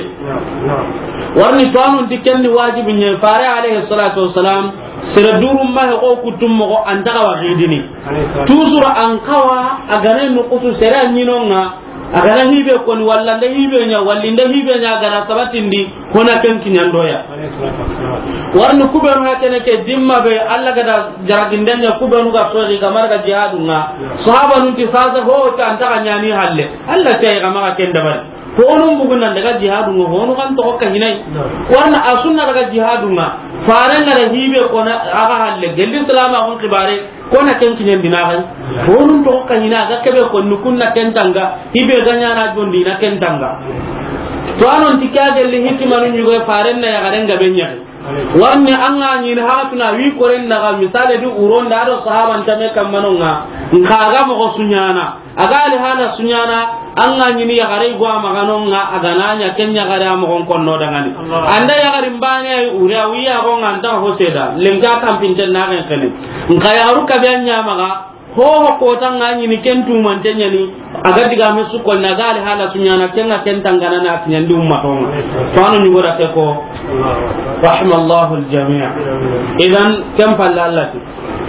warni to anun tikenni wajibin ye fare alayhi salatu wassalam sira durum ma ko kutum mo antaka wa hidini tuzura an kawa agane no kutu sera nyinonga agana hibe ko ni walla nda hibe nya walli nda hibe nya gana sabatindi kona ken kinyandoya warni kubenu hakene ke dimma be alla gada jaragindanya kubenu ga sori ga marga jihadunga sahaba nun ti faza ho ta antaka nyani halle alla tay ga maka ken dabar honum bugunan daga jihadunga honu kan to ka hinai warna asunna daga jihadunga faran na hibe ko na aga halle gelli salama on kibare kona ken kinyen dinagai honum to ka hina ga kebe ko nukunna ken tanga hibe ganya na jondi na ken tanga to anon tikage li hikimanu nyugo faran na ya garenga benya warne anga nyin hatuna wi koren daga misale du uron da do sahaban tame kam manonga ngaga mo sunyana aga ali hala sunyana anga nyin ya gare gwa maganonga aga nanya kenya gare mo konno dangani anda ya gare mbane ura wi ya go nganta hoseda lenga tampinte na ga kene ngaya ruka benya maga ho ko tanga nyin kentu mantenya ni aga diga me su ko na gali hala sunyana kenga kentangana na tinyandi ummatonga to anu nyugo da ko rahimallahu aljami' idan kam fallallati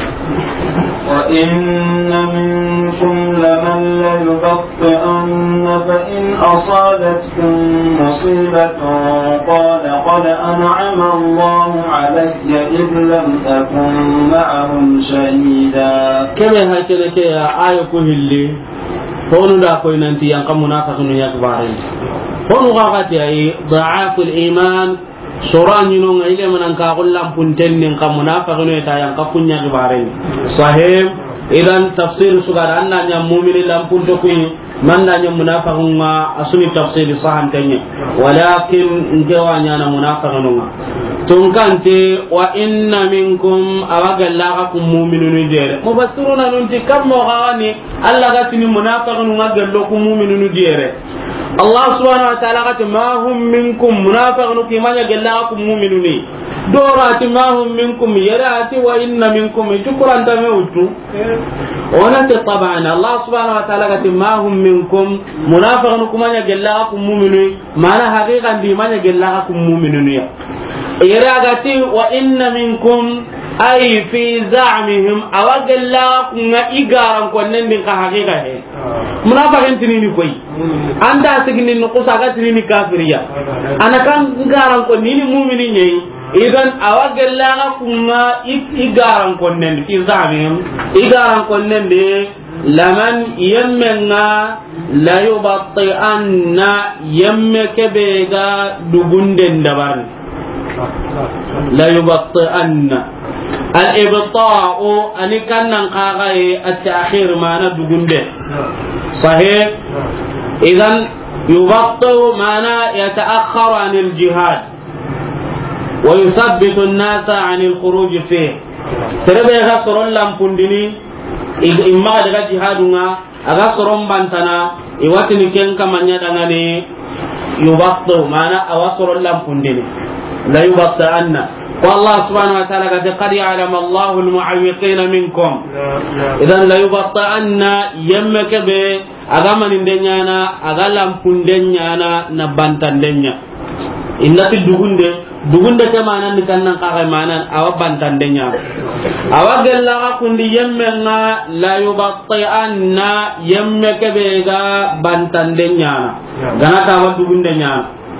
وإن منكم لمن ليبطئن فإن أصابتكم مصيبة قال لقد أنعم الله علي إذ لم أكن معهم شهيدا. كما هكذا يا آية كهلي هون دا كوين أنت ينقم منافقون يكبارين هون غاقت يا ضعاف الإيمان سوران ينون إلى من أنك أقول لهم بنتين ينقم منافقون ينقم يكبارين صحيح. idan tafsir sugar anna nya mu'minin lam punto ku man na nya munafiqun ma asuni tafsir sahantanya walakin ngewanya na munafiqun ma tun kante wa inna minkum awagalla kum mu'minun jere mufassiruna nun ti kam mo gani alla ga tin munafiqun ma gallo kum mu'minun jere Allah subhanahu wa ta'ala ga ma hum minkum munafiqun ki manya galla kum mu'minun dorati ma hum minkum yarati wa inna minkum shukran tamautu ونت طبعا الله سبحانه وتعالى قال ما هم منكم منافقون كما يجلاكم مؤمنون معنى حقيقة دي ما يجلاكم مؤمنون يراغتي وإن منكم أي في زعمهم أوجلاكم إيجارا كونن دي حقيقة منافقين تنيني كوي أنت أسكني نقص أكتني كافرية أنا كان إيجارا كونن مؤمنين idan awagalla kuma igaran konnen izamim igaran konnen de laman yamma la yubatti anna yamma kebega dugunden dabar la yubatti anna al ibta'u an kannan qaqai at ta'khir mana dugunde sahih idan yubatti mana yata'akhkharu anil jihad ويثبت الناس عن الخروج فيه تربي غسر لامبوندني إما دغا جهادنا غسر بانتنا يواتني كن كما نيادغاني يبطل معنا أوسر لامبوندني لا يبطل أن والله سبحانه وتعالى قد يعلم الله المعوقين منكم إذا لا يبطل أن يمك به أغامن دنيانا أغالام بوندنيانا نبانتان دنيا إلا dugunde ke manan ni kannan ka manan awa bantandenya awa gella kundi yemmenga la yubatti anna yemme ke bega bantandenya gana ta wa dugundenya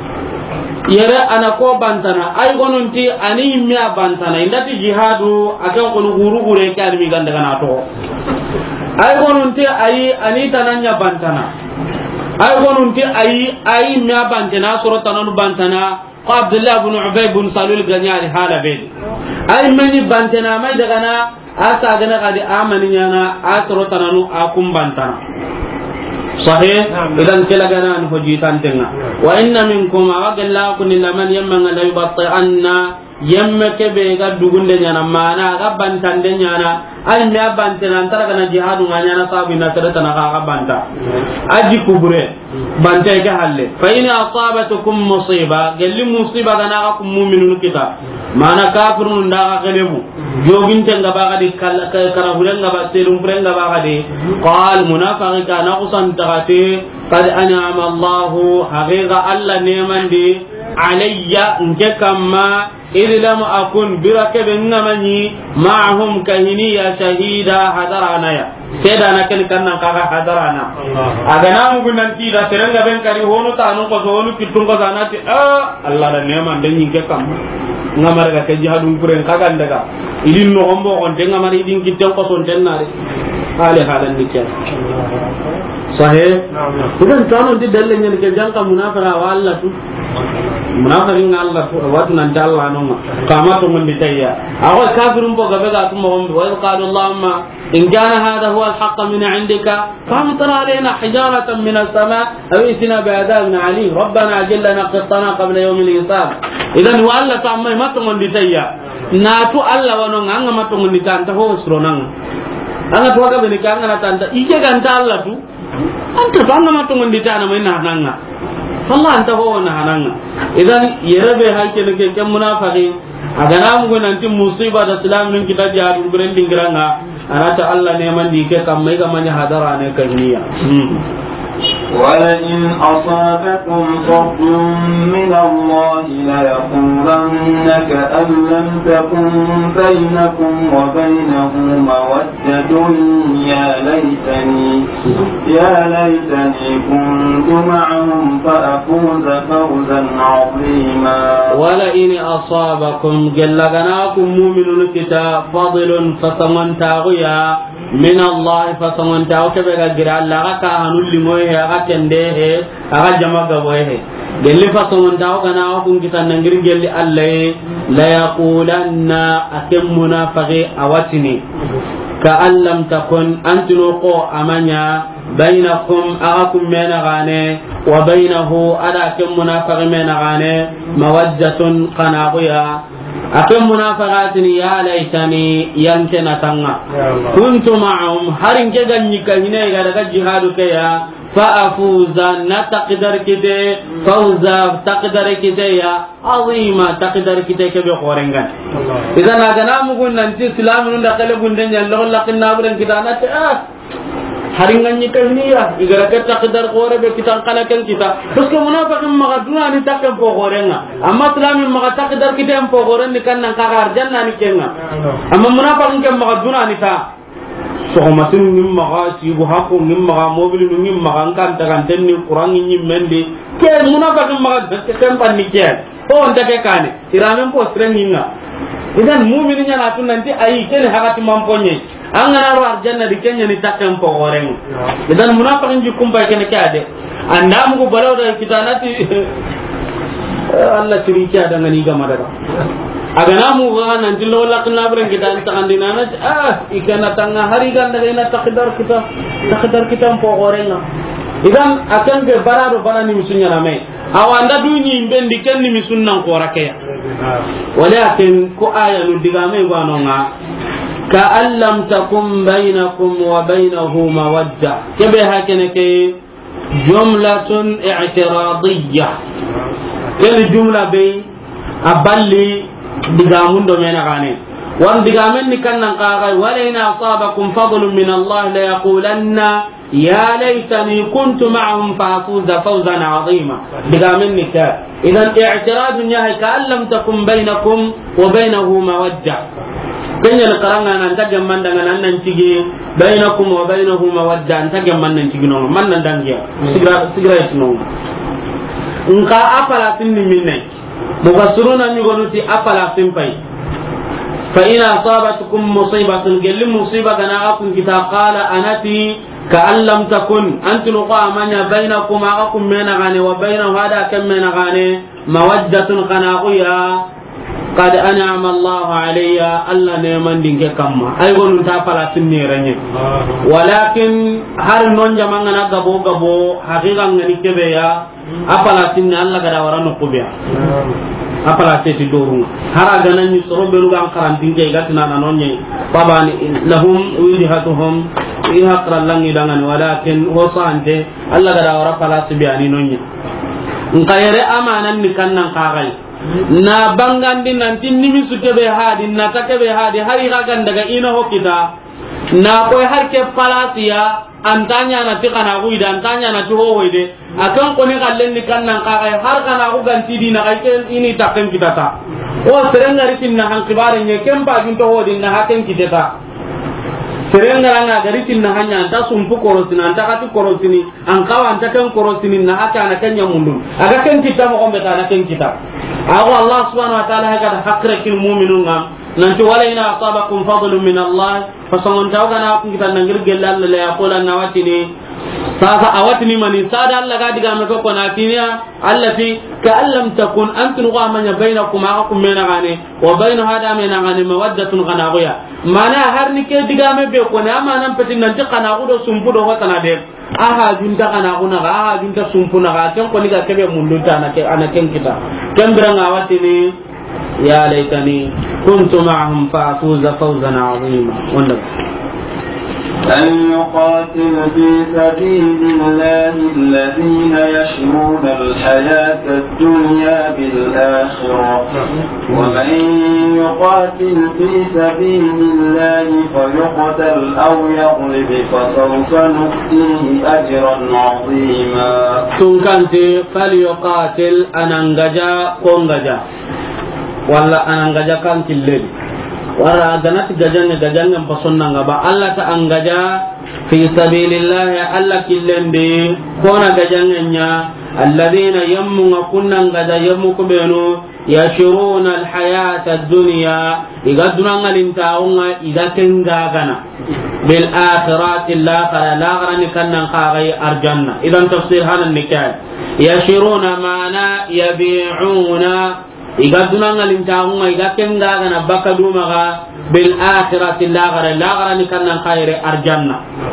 yere ana ko bantana ay gonunti ani miya bantana indati jihadu akan ko guru gure ka mi ganda kana to ay gonunti ay ani tananya bantana ay gonunti ay miya bantana suratan bantana Abdullah ibn Ubay ibn Salul ganyari hala be ay mani bantena mai daga na asa gana kadi amani nyana asro tananu akum bantana sahih idan kala gana an hoji tantenga wa inna minkum awagalla kun laman yamma la yubatti anna yamma ke be ga dugunde nyana mana ga bantande nyana ay me bantena antara kana jihadu nyana sabu na tarata na ga banta aji kubure banta ke halle fa in asabatukum musiba galli musiba gana ga kum mu'minun kita mana kafirun da ga galebu jogin tanga ba ga di kala kara hulen ga ba telum prenga ba ga di qal munafiqa na usan tagate qad an'ama Allah haqiqa alla neman di alayya ngekamma إذ لم أكن بركب النمني معهم كهنية شهيدا حضرانا يا كذا نكن كنا كذا حضرانا أجنام قلنا كذا ترنج بين كري هونو تانو كذا كتون كذا ناتي الله رنيم عندنا كم نمر كجهادون كورن كذا عندك إلين نومبو عندنا نمر إلين كتون كذا عندنا هذا نكيا صحيح إذا كانوا دي دلنا نكجان كمنافرة والله تو munafiqin Allah watu nan dalla no kama to mun bitayya aw kafirun bo gabe ga tum mo wa qala Allahumma in kana hadha huwa al-haqq min 'indika famtir alaina hijaratan min as-sama' aw itina bi'adabin 'alim rabbana ajilna qittana qabla yawm al-hisab idan wa Allah ta'amma ma to mun bitayya na to Allah wono nganga ma to mun bitanta ho sronan anga to ga be ni kanga tanta ike ganta Allah tu anta banga ma to mun bitana mai na nanga Allah anta ho na hananga idan yerabe halke ne ke munafiqin aga namu go nanti musiba da islam nin kita jaru guren dingiranga anata Allah ne man dike kam mai ga manya hadara ne kaniya ولئن أصابكم فضل من الله ليقولن كأن لم تكن بينكم وبينه مودة يا ليتني كنت معهم فأفوز فوزا عظيما. ولئن أصابكم جلغناكم مؤمنون كتاب فضل فسمن تاغيا من الله فسمن تاغ كبيرا جرى الله كهنو لمويه أكنده أجمع جويه gelli façon daw kana ko kita nangir gelli Allah la yaqulanna akem munafiqi awatini ka allam takun antinu qo amanya bainakum agakum mena gane wa bainahu ada akem munafiqi mena gane mawajjatun qanaqiya akem munafiqatini ya laitani yankena tanga kuntu ma'hum harin ke ganyi kahine ga daga jihadu kaya فأفوزا نتقدر كده فوزا تقدر كده يا عظيما تقدر كده كبيرنغان إذا نحن نقول ننتي سلام ندخل بندن يالله لكن نابرن كده نت haringan nyikahniya igara ka taqdar gore be kitan kala kan kita parce que munafiqin maga duna ni takkan po gorenga amma islamin maga taqdar kita po goren ni kan nan ka arjanna ni kenga amma munafiqin kan maga duna ni ta sogomatin nim maga sibu hakko nim maga mobile nim maga kan tagan tenni qur'an nim mendi ke munafiqin maga kan pan ni ke o onta ke kane iramen po strenginga idan mu'minin yana tun nanti ayi ken hakati mamponye an gana ro arjanna di kenya ni takkan po goreng idan munafiqin jukum ba ken kade anda mu balaw da kitanati Allah tiriki ada ngani ga madara aga namu ga nan dillo lakin labren kitan takandina na ikana tanga hari gan daga ina takdar kita po goreng idan akan be barado barani misunya na me awanda duni mbendi ken ni misunnan ko rakeya walakin ko aya nu digame gwanonga كأن لم تكن بينكم وبينه مودة كبه هكذا جملة اعتراضية كل جملة بي أبلي دقامون دومين غاني وان دقامين كان نقاغي ولئن أصابكم فضل من الله ليقولن يا ليتني كنت معهم فأفوز فوزا عظيما دقامين كان إذن اعتراض يهي كأن لم تكن بينكم وبينه مودة kenya na karanga nan ta gamman daga nan nan cigi bainakum wa bainahu mawadda ta gamman nan cigi non man nan dangiya sigra isno nka apala tinni minne mufassiruna ni gonuti apala simpai fa ina asabatukum musibatun gelli musiba kana akun kita qala anati ka allam takun antu qamanya bainakum akum mena gane wa bainahu hada kam mena gane mawaddatun qanaqiya قد أنعم الله علي ألا نيمان دينك كما أيضا نتابع سنيرني ولكن هل نونجا مانا غبو حقيقة نكبيا أفلا سنة الله قد ورانو قبيا أفلا تتدورون هرا غنان يسرو بلغان قرانتين كي غتنا نوني طبعا لهم وجهتهم يحقر الله ندان ولكن وصانته الله قد ورا فلا سبياني نوني نقايري أمانا نكنا قاغي na bangandi nanti nimi sutebe hadi na takebe hadi hari kagan daga ina hokita na koy har ke palasiya antanya na tikana guida antanya na tuho hoide akan koni kallen ni kannan ka har kana ku ganti dina kai ini takken kitata o serengari tinna han kibare nye kemba ginto hodin na haken kitata serengara na gari tinna hanya anta sumpu korosina anta katu korosini an kawa anta kan korosini na haka na kanya mundun aga kan kita mo kombe ta na kan kita Allah subhanahu wa ta'ala haka hakrakil mu'minuna nanti wala ina asabakum fadlun min Allah fasangon tawgana kun kita nangir gelal la yaqula nawatini sasa awatini mani sada Allah ga diga me ko konatinya allati ka allam takun antum qamanya bainakum akum mena gane wa bainu hada mena gane mawaddatun qanaqiya mana har ni ke diga me be ko na manan petin nanti qanaqu do sumpu do watana de aha junta qanaqu na aha junta sumpu na ga tan ko ni ga kebe mundunta na ke anaken kita kambiranga awatini ya laitani kuntu ma'ahum fa afuza fawzan 'azima wanda أن يقاتل في سبيل الله الذين يشرون الحياة الدنيا بالآخرة ومن يقاتل في سبيل الله فيقتل أو يغلب فسوف نؤتيه أجرا عظيما. تنكنت فليقاتل أنانجا كونجا ولا أنانجا كانت الليل wara ganati gajanya pasonna ngaba Allah ta angaja fi sabilillah Allah killende kona gajanya alladhina yammu kunna ngaja yammu kubenu yashuruna alhayata ad-dunya igaduna ngalintaunga idakenga gana bil akhirati la gharani kannan qagai arjanna idan tafsir hanan nikah yashuruna mana yabi'una igaduna ngalintaunga idakenga gana bakaduma ga bil akhirati la gharani kannan qaire arjanna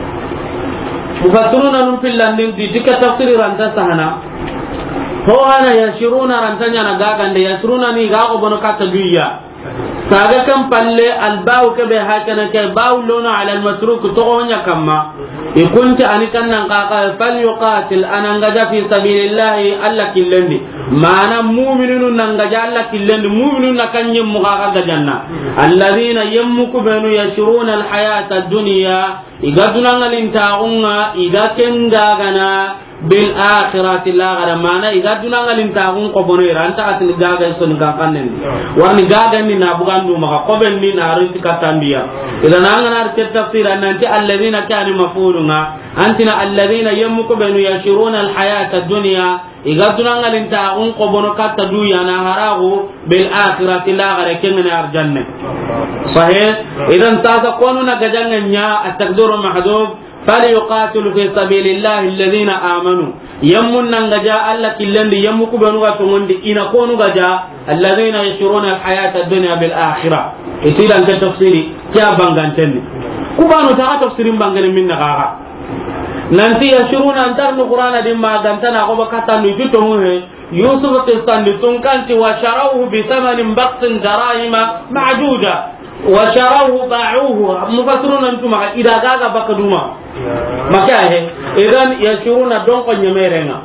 mufassiruna num fillandin dika tafsir ranta sahana ho ana yashuruna rantanya na gagande yashuruna ni gago bono kata duya saga kam palle al baw ke be hakana ke baw lona ala al matruk to onya kamma ikunti anikan nan qaqa fal yuqatil anangaja fi sabilillah alla killendi mana mu'minun nangaja alla killendi mu'minun nakanye mugaga janna alladhina yammuku banu yashuruna al hayata ad-dunya igaduna ngalintaunga igakenga gana bil akhirati la gara mana igaduna ngalintaun ko bono iranta atin gaga son ga kanen warni gaga ni na bugandu maka koben ni na rinti katandiya idan angana arte tafsir ananti alladhina kanu mafuluna antina alladhina yamuku banu yashuruna al hayata ad-dunya igaduna ngalintaun ko bono katta duya na haragu bil akhirati la gara kenna arjanna sahih idan tasa kono na gajanganya at-taqdiru mahdhuf فليقاتل في سبيل الله الذين آمنوا يمن نجا الله كلندي يمكو بنوغا تونغندي إن كونوا جا الذين يشرون الحياة الدنيا بالآخرة يصير أنت تفسيري كيا بانغانتني كوبانو تا تفسيرين بانغان من نغاغا ننتي يشرون أنتر القرآن دي ما غانتنا أقوى كتانو يتوه يوسف قصان تنكنت وشروه بثمن بخس دراهم معدودة وشروه باعوه مفسرون أنتم إذا غاغا بكدوما makahe idan yashuruna don ko nyemerenga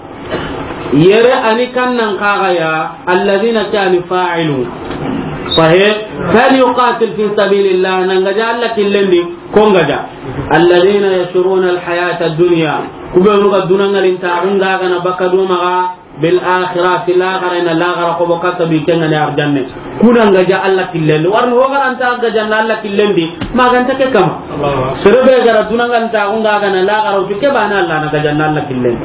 yere ani kannan kaga ya alladhina kanu fa'ilu sahih kan yuqatil fi sabilillah nangaja Allah killendi kongaja alladhina yashuruna alhayata ad-dunya kubenu gaduna ngalinta unga kana bakaduma bil akhirati la gharana la ghara ko bokata bi kenga ne arjanne kuna ngaja Allah killendi warno ho garanta gaja Allah killendi maganta ke kama serebe gara dunanganta unga kana la ghara ke bana Allah na gaja Allah killendi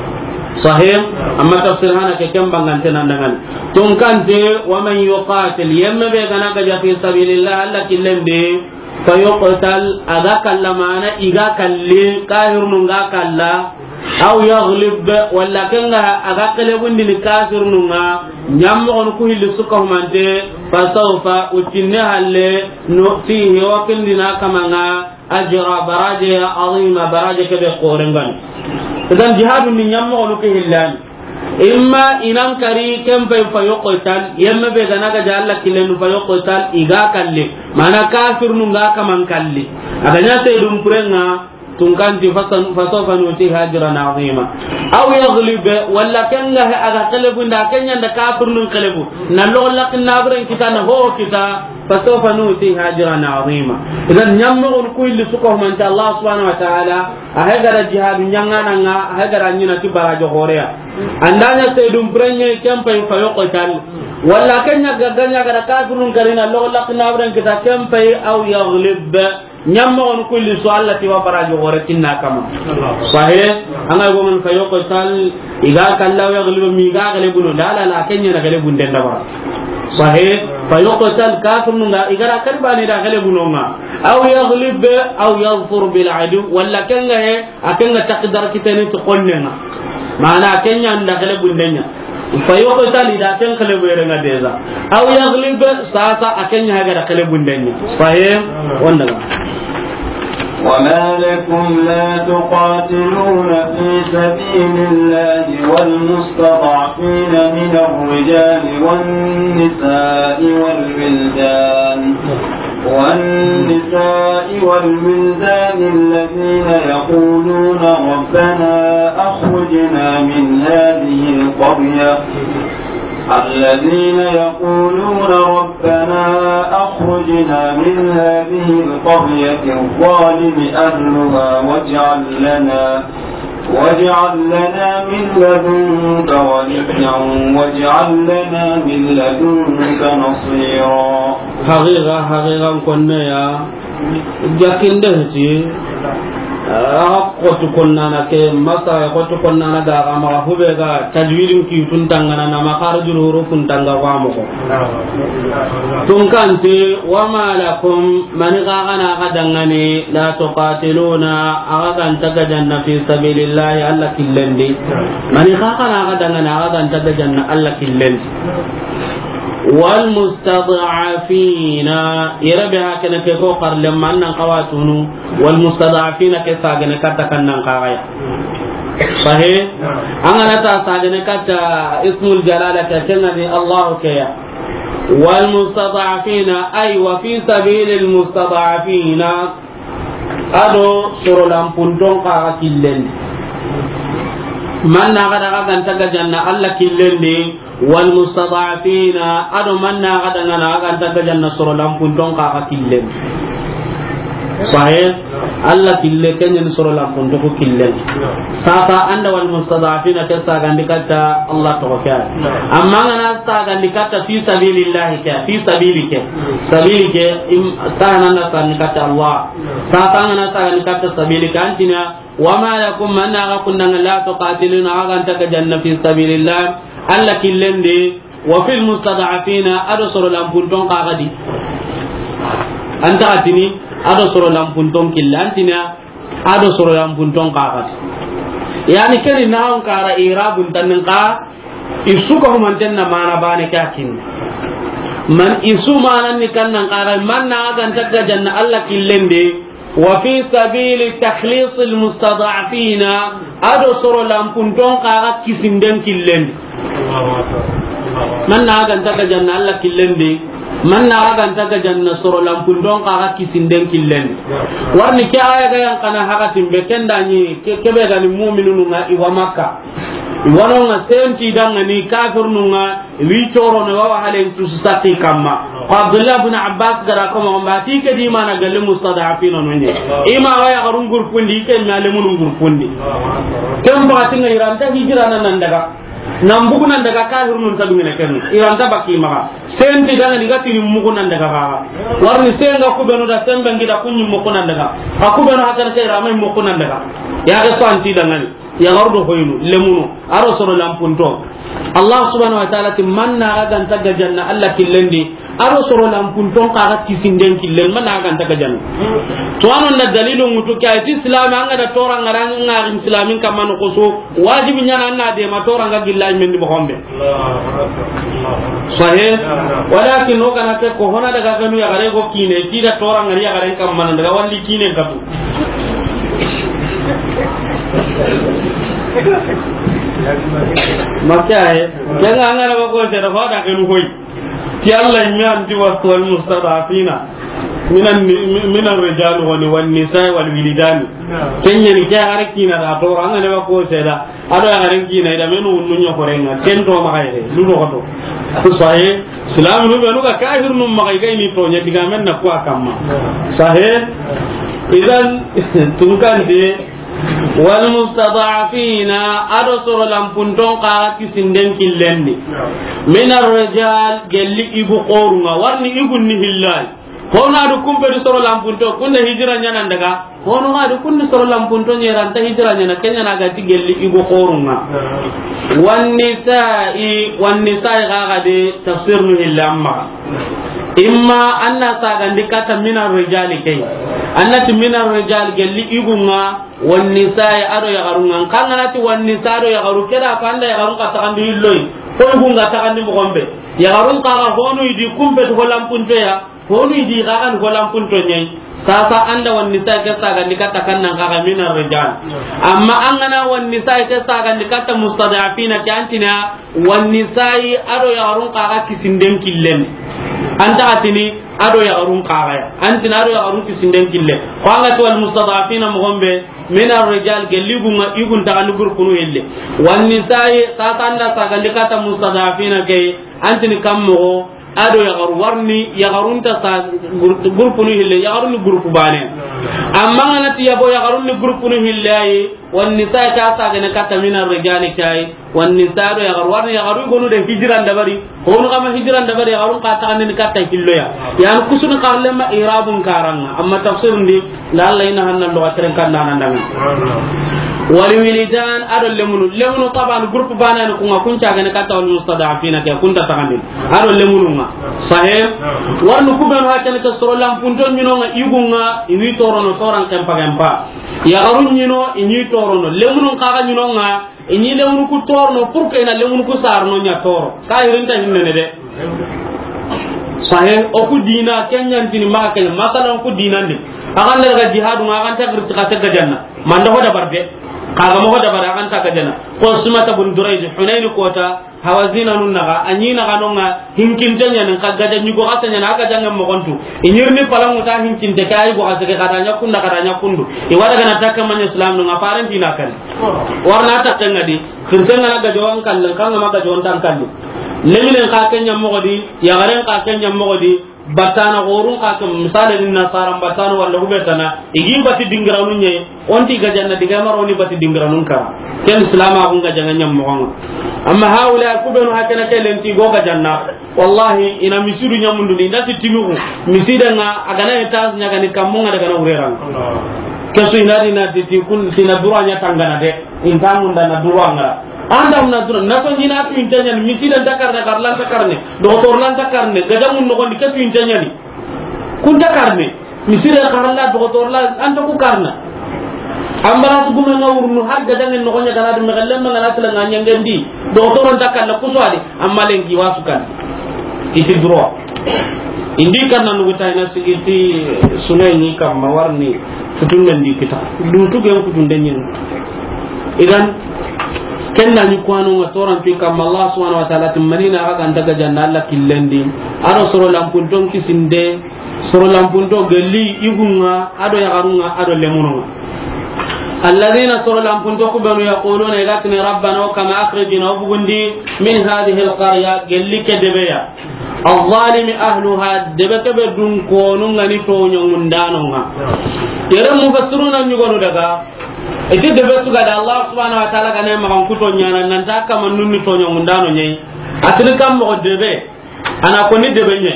sahih amma tafsir hana ke kembangante nan dangan tun kante wa man yuqatil yamma be kana gaja fi sabilillah Allah killendi fayuqtal aga kallamana iga kalle kahirun ga kalla aw yaghlib walla kanga aga kalebun din kafir nunga nyammo on ku hilli suka humante fa sawfa utinna halle no fihi wa kindina kamanga ajra baraje azima baraje ke be qorengan idan jihadun min nyammo on ku hillan imma inan kari kembe fa yoqotal yemma be ganaga jalla kilenu fa yoqotal iga kalle mana kafir nunga kaman kalle aga nyate dum purenga tunkanti fasofa nuti hajran azima aw yaghlib walla kanga aga qalebu nda kenya nda kafir nun qalebu na lo laqin nabren kitana ho kita fasofa nuti hajran azima idan nyammo on kulli suko man ta Allah subhanahu wa ta'ala ahagara jihad nyangana nga ahagara nyina tibara jo horea andanya sedum prenye kempe fayoqotal walla kenya gaganya gara kafir nun karina lo laqin nabren kita kempe aw yaghlib nyamma on kulli so Allah ti wa barajo gore tinna kama sahih anga go man kayo ko tal iga kalla wa galibu mi ga galibu la la kenya na galibu den da bara sahih fa yuqtal kafir nga igara karbani da galibu nga aw yaghlib aw yaghfur bil adu walla kenga he akenga taqdar kitani to qonnena maana kenya nda galibu denya fa yuqtal ida ken galibu renga deza aw yaghlib sasa akenya ga galibu denya sahih wannan وما لكم لا تقاتلون في سبيل الله والمستضعفين من الرجال والنساء والولدان الذين يقولون ربنا أخرجنا من هذه القرية الذين يقولون ربنا أخرجنا من هذه القرية الظالم أهلها واجعل لنا من لدنك وليا واجعل لنا من لدنك نصيرا. حقيقة كنا يا جاكين دهتي qotu konnana ke masa qotu konnana ga ma hube ga tajwidin ki tuntangana na makharjul hurufun tanga wa mo ko tun kanti wa malakum man gana gadangani la tuqatiluna agagan taga janna fi sabilillahi alla killendi man gana gadangana agagan taga janna alla killendi والمستضعفين يربها كنا كيكو قرلم من قواتونو والمستضعفين كساغن كتا كنن قايا صحيح انا تا ساغن كتا اسم الجلاله كنني الله كيا والمستضعفين اي وفي سبيل المستضعفين ادو سورلام بونتون قاغا كيلن من نغدا غان تاغا جنة الله كيلن والمستضعفين ادو من نغدا غان تاغا جنة سورلام بونتون قاغا كيلن صحيح الله كله كنن سورلام بونتو كيلن ساتا عند والمستضعفين كسا غانديكتا الله توكل اما انا سا غانديكتا في سبيل الله في سبيلك كان انا غانديكتا الله ساتا انا غانديكتا سبيلك انتنا وما لكم من كنا لا تقاتلون غانتا جنة في سبيل الله الله كلن دي وفي المستضعفين ادسر لامبونتون قاغدي انت اتني ادسر لامبونتون كلانتنا ادسر لامبونتون قاغدي يعني كلي ناون كارا ايرابون تنقا isuka humantenna mana bane kakin man isu manan ni kannan qara man na gan tagga janna Allah killende wa fi sabili takhlis al mustada'afina ado soro lampunton qara kisinden killende man na gan tagga janna Allah killende man na gan tagga janna soro lampunton qara kisinden killende warni ke aya ga yan kana hakatin be kendani kebe ga ni mu'minunu nga iwa makka wanonga senti dangani kafirnunga wi toro no wa halen tu sati kamma Abdullah ibn Abbas gara ko mo mbati ke di mana galle mustada'afin no nye ima wa ya garun gurpundi ke male mun gurpundi kem ba tinga iranta hijra nan daga nan bugunan daga kafirnun tabingene ken iranta baki maka senti dangani gati ni mugunan daga ga warni senga ku beno da sembe ngida kunni mugunan daga aku beno hakana ke ramai mugunan daga ya ga santi dangani ya gardo hoynu lemuno aro soro lampunto Allah subhanahu wa ta'ala timanna agan taga janna Allah killendi aro soro lampunto qaga kisinden killen man agan taga janna to anon na dalilu mutu kay islam anga da tora ngarang ngarim islamin kamano koso wajibi nyana na de ma tora nga billahi men di bohombe sahih walakin no kana te ko hona daga ganu ya gare go kine ti da tora ngari ya gare kam man daga walli kine katu makaye janga ngara ba ko se da fada ke hoy ti Allah nyam ti wasal mustadafina minan rijal wal nisa wal wildan kenya ni ja harkina da to ran ne ba ko se da ado harkina da menu nunyo korenga kento makaye lu do ko to sahe islam no be no ka kafir no makaye ni to nya diga men na ko akamma sahe idan tunkan de والمستضعفين أرسل لامبونتون قاعد سندن كلندي من الرجال جل إبو قورنا ورني إبو نهلاي هنا دكم برسول لامبونتون كنا هجرة نانا دكا هنا دكم برسول لامبونتون يران تهجرة نانا كنا نعاتي جل إبو قورنا والنساء قاعد تفسير نهلام إما أن ساعندكات من الرجال كي أنت من الرجال جل إبونا والنساء أرو يغرون كان ناتي والنساء أرو يغرون كذا كان لا يغرون كتاعندي اللوي كل كتاعندي مغمبة يغرون كارا هونو يدي كومبت هولام بنتيا هونو يدي كارا هولام بنتيا sasa anda wan nisa ke saga nikata kannan kaga min ar-rijal amma angana wan nisa ke saga nikata mustada'afina kantina wan nisai ado yarun kaga kisinden killen anta atini ado yarun kaga antina ado yarun kisinden kille qala wal mustada'afina muhambe min ar-rijal gelligunga igun ta anu gurkunu hille wan nisa'i satanda sagalli kata mustadafina kay antini kammo ado warni yagarunta sa gurkunu hille yagaruni gurku bane amma nganati yabo yagaruni gurkunu hille ay wan nisa'i ta sagane kata min ar-rijal kay wan nisa'u warni yagaru gonu de hijran dabari honu kama hijran dabari yagarun kata anni kata hilloya yan kusunu qarlema irabun karanga amma tafsir ndi la Allah ina hanna lo atren kan nanandanga wal wilidan ado lemunu taban groupe banana ko kunta gane kata wal mustadafina ke kunta tagandi ado lemunu ma sahih warnu kubenu hakene ka soro lampunton mino nga igunga ini torono toran kempa ya garun nyino ini torono lemunu kaga nyino nga ini lemunu ku torno pour que na lemunu ku sarno nya toro kay renta hinne de sahih o ku dina kenyan tini maka ken masalan ku dinande akan daga jihadu akan ta girti ka ta janna manda hoda barde kaga mo hoda bara akan ta ka janna ko sumata bun durayj hunain kota hawazina nun naga anyina kanonga hinkintanya nan kaga janni go katanya naga jangam mo kontu inyirni palangu ta hinkinte kay go asake katanya kundu e wada gana takka man islam no ngaparan dinakan warna ta tangadi kirtanga naga jowan kallan kanga maga jowan tan kallu lemilen ka kenya mo godi ya garen ka kenya mo godi batana gorun ka misale ni nasara batana walla hubetana igi bati dingranu nye onti gajanna diga maroni bati dingranu ka ken islama ko gajanga nyam mo amma haula kubenu hakana kelenti go gajanna wallahi ina misiru nyamundu ni ndati tinugo misida nga agana etaz nyaga ni kamunga daga na ureran kesu inadi na titikun tina duranya tangana de intamunda na duranga anda umna dura naso nyina tu intanya ni misida dakar lan takarne doktor lan takarne gadamun no gondi ketu intanya ni kun takarne misida karalla doktor lan anda ku karna ambara tu gumen ngawurnu har gadangen no gonya galadu megalem ngana tala nganya ngendi doktor on takalla kuswadi amma lengi wasukan iti duro indi kanna nugo tayna sigiti suneni kam mawarni futun ndi kita dutu gem futun denyen idan kenna ni kwano ngatoran fi kam Allah subhanahu wa ta'ala timanina aga andaga janna Allah killendi aro soro lampunton kisinde soro lampunto gelli igunga ado yagarunga ado lemununga alladhina soro lampunto kubanu yaquluna ilatni rabbana kama akhrijna bugundi min hadhihi alqarya gelli kedebeya الظالم أهلها دبك بدون كونون غني تونيو مندانوها يرى مفسرون أن يقولوا دكا إذا دبك قال الله سبحانه وتعالى كان يمكن كتونيانا ننتهى كمان نوني تونيو مندانو نيي أتركم مقدبة أنا كوني دبني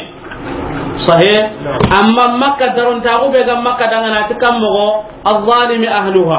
صحيح أما مكة درون تاغو بيجا مكة دعنا أتركم مقو الظالم أهلها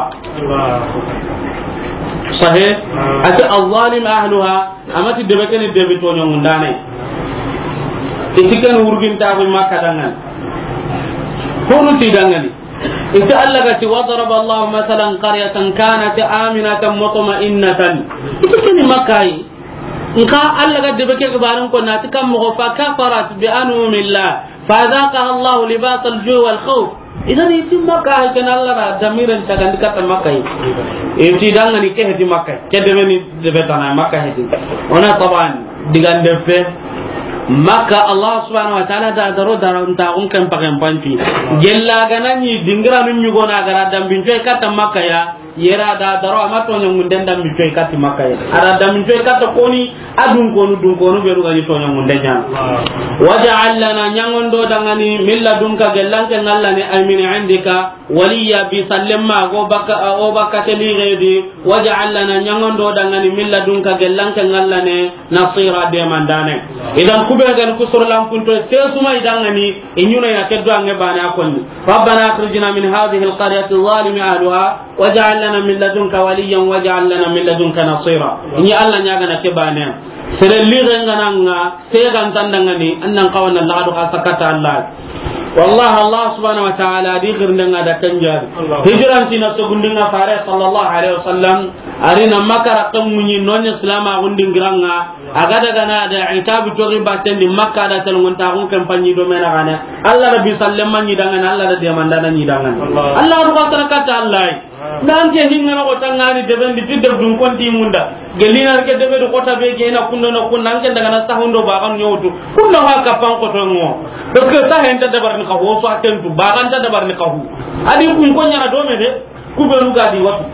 صحيح أتى الظالم أهلها أما تدبكني دبي تونيو منداني itikan urgin tabu makadangan hunu tidangani ita Allah gati wadaraba Allah masalan qaryatan kanat aminatan mutma'innatan itikan makai inka Allah gadi beke gabaran ko nati kam mo fa kafarat bi anumillah fa dhaqaha Allah libas al-ju' wal khawf idan itim makai kan Allah ra damiran tagan dikata makai itidangani ke hedi makai ke deveni debetana makai hedi ona taban digan defe maka Allah subhanahu wa ta'ala da daro daranta on kan pagan panti gella ganani dingira nun nyugo na gara dambin joy kata maka ya yera da daro amato nyong den dambin joy kata maka ya ara dambin joy kata koni adun konu beru gani to nyong den nya waja'al lana nyangon do dangani milladun ka gellan kan Allah ni amin indika waliya bi sallamma go baka o baka teli gedi waja'al lana nyangon do dangani milladun ka gellan kan Allah ne nasira de mandane idan kubega ku sur lampun to sesuma idangani inyuna ya keddo ange bana akonni rabbana akhrijna min hadhihi alqaryati adh-dhalimi ahliha waj'al lana min ladunka waliyan waj'al lana min ladunka nasira inni alla nyaga na kebana sere liga ngananga segan tandangani annan kawana laqad qasakata allah wallahi Allah subhanahu wa ta'ala di girndenga da kanjar hijran tina sugundinga fare sallallahu alaihi wasallam arina makara kamunyi non islam agundin giranga aga daga na da itabu to riba tendi makka da talon ta kun kampanyi do mena kana Allah rabbi sallallahu alaihi wasallam Allah da demandana ni dangan Allah ko kata Allah dan ke hinga ko tangani de bendi tidde dum konti munda gelina ke de be ko tabe ke na kunno no kunna ke daga na tahundo ba kan nyotu kunno ha kapan ko to ngo do ke ta henta de bar ni ka ho so aten tu ba kan ta de bar ni ka hu adi kun ko nyara do me de kubenu gadi watu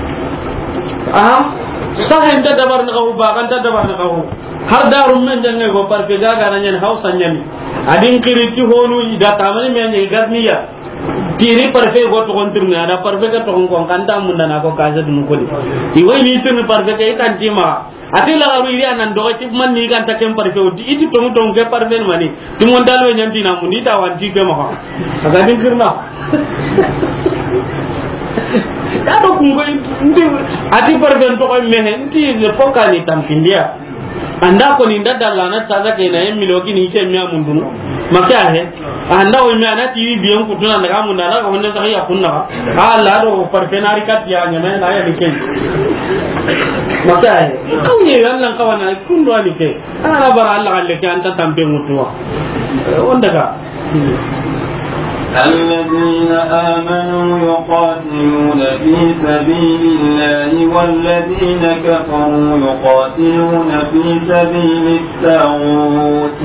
sahen ta dabar na kahu ba kan ta dabar na kahu har darum men jange go parfe ga ga nan hausa nyami adin kiriti honu ida tamani men ne gadniya tiri parfe go to kontirna ada parfe ka to kon kan ta mun na ko kaza dum ko di iwai ni tin parfe ka itan tima ati la garu iri anan do ti man ni kan ta kem parfe odi itu to to ke parfe mani ti mon dalo nyanti na mun ita wanti ke ma aga din kirna kado kungo ndi ati parfe to ko mehe ndi fokani tampindia anda ko ni ndadalla na tsaga ke na yemi loki ni ke mi amundu maka he anda o mi ana tv biyon kutuna daga mun da ko honda sai ya kunna ala do parfenari kat ya nyame na ya dike maka he ko ni Allah kawana kundo ani ke ana bara Allah galle ke anta tampe mutuwa onda ka الذين آمنوا يقاتلون في سبيل الله والذين كفروا يقاتلون في سبيل الطاغوت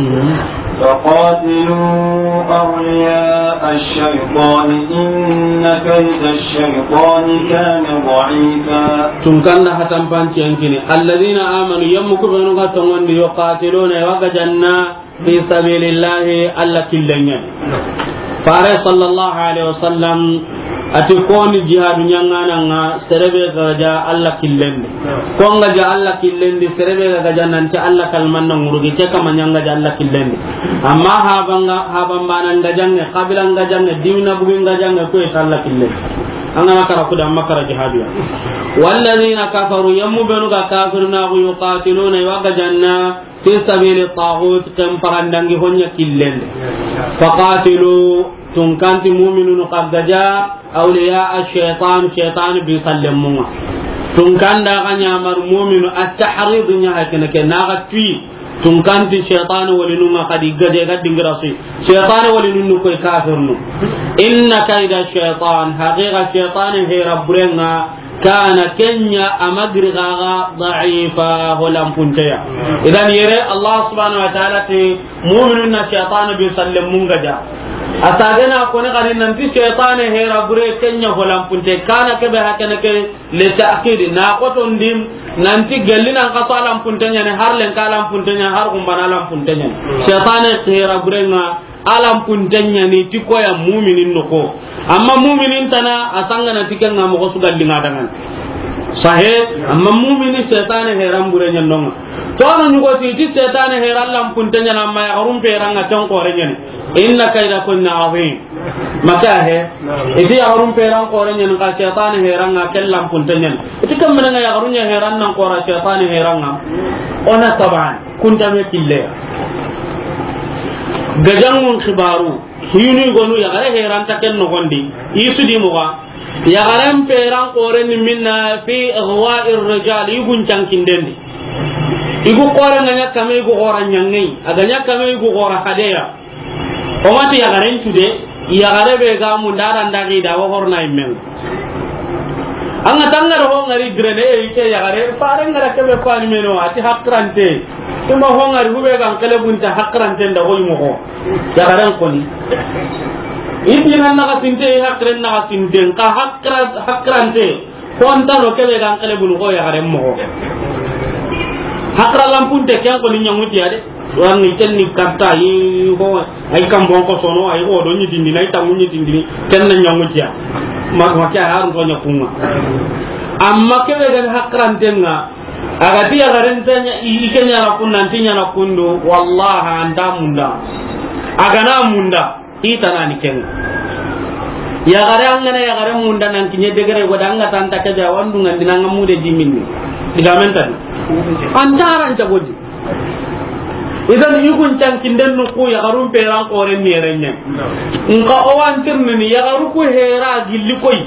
فقاتلوا أولياء الشيطان إن كيد الشيطان كان ضعيفا تنكنا حتى بانتيانكني الذين آمنوا يمكبنوا قتلون يقاتلون وقجنا في سبيل الله ألا كلنا fare sallallahu alaihi wasallam ati koni jihadu nyangana nga serebe gaja Allah killendi ko ngaja Allah killendi serebe gaja nanti Allah kalmanna ngurugi ke kama nyanga ja Allah killendi amma habamba nan gajange qabilan gajange diwna bugin gajange ko Allah killendi angana kara kuda makara jihadu walladheena kafaru yamubenu ga kafirna yuqatiluna wa gajanna fi sabili taghut kam parandangi honya killendi faqatilu tunkanti mu'minun qadja awliya ash-shaytan shaytan bi sallamuna tunkanda ganya mar mu'minu at-tahrid nya hakene ke naga tui tunkanti shaytan walinuma qadi gaje gadingrasi shaytan walinunu koy kafirnu inna kayda shaytan haqiqa shaytan hi rabburenga kana kenya amagri gaga da'ifa holam puntaya idan yere Allah subhanahu wa ta'ala ti mu'minun na shaytan bi sallamun gaja asagana ko ne garin nan ti shaytan hera gure kenya holam punte kana ke be hakana ke le ta'kid na ko to ndim nan ti gallina ka salam puntanya ne har len kalam puntanya har gumbana lam puntanya shaytan hera gure nga alam puntanya ni ti ko ya mu'minin no ko amma mu'minin tana asanga na tiken nga mo su gallinga dangan sahe amma mu'mini shaytan heram gure nyen non to no nyugo ti shaytan heram lam puntanya na ma yarum peranga ton ko renyen inna kayda kunna azim maka he idi yarum perang ko renyen ka shaytan heranga kellam puntanya ti kam menanga yarunya heran nan ko ra shaytan heranga ona taban kunta me kille gajangun khibaru hinu gonu ya gare heran ta ken no gondi isu di mo ga ya garam perang kore ni minna fi ihwa'ir rijal yugun chankindendi igu kore nganya kame igu gora nyangai aganya kame igu gora kadeya o mati ya garen tude ya gare be ga mun dara ndagi da wo horna immen anga tanga ro ngari grene e ke ya gare pare ngara kebe pani meno ati hakrante kuma ho ngari hube ga kale bunta hakrante nda hoy mo ko ya garen koni idi nan na tinte hakren na tinte ka hakrante konta no kebe ga kale bun ko ya garen mo hakra lampunte kyan ko ni nyamuti ade wangi tenni karta yi ho ay kam bon ko sono ay ho do nyidi ni nay tamu nyidi ni ten na nyamuti ya ma kya har ko nyakunga amma kebe ga hakrante nga agati ya garen tanya ikenya na kunna tinya na kundu wallahi anda munda agana munda itana ni ken ya gare angana ya gare munda nan kinye degere godanga tanta ke ja wandu ngandina ngamude jiminni digamenta antaran ta godi idan yugun can kinden no ko ya garum peran ko ren ni renyen nka o wan tirni ya garu ko hera gilli koy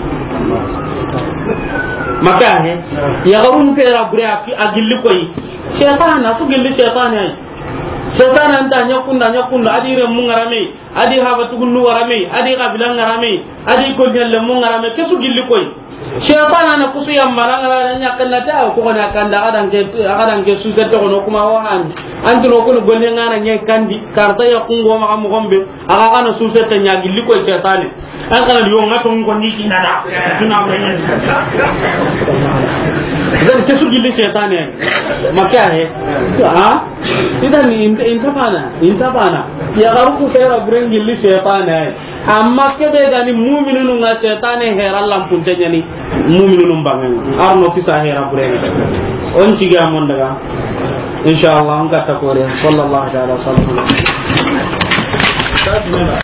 maka he ya garum pera bure a gilli koy shaytan na su gilli shaytan ay shaytan anta nyakunda adi re mun ngarame adi haba tugunnu warame adi qabila ngarame adi ko gelle mun ngarame ke su gilli koy shaytan na kusu yamara ngara nyakalla ta ko na kanda adan ke su zete ko no kuma wa anti no ko golle ngana nyai kandi karta ya kungo ma mo gombe aga kana su zete nya gilli koy shaytan angana yo ngato ko ni kinana tuna men dan kesu gilli setan ya makya he idan inta bana ya garu ku sera buren gilli setan ya amma kebe gani mu'minun nga setan he rallam puntenya ni mu'minun bangen arno fisa hera buren on ciga mon daga inshallah on ka takore sallallahu alaihi wasallam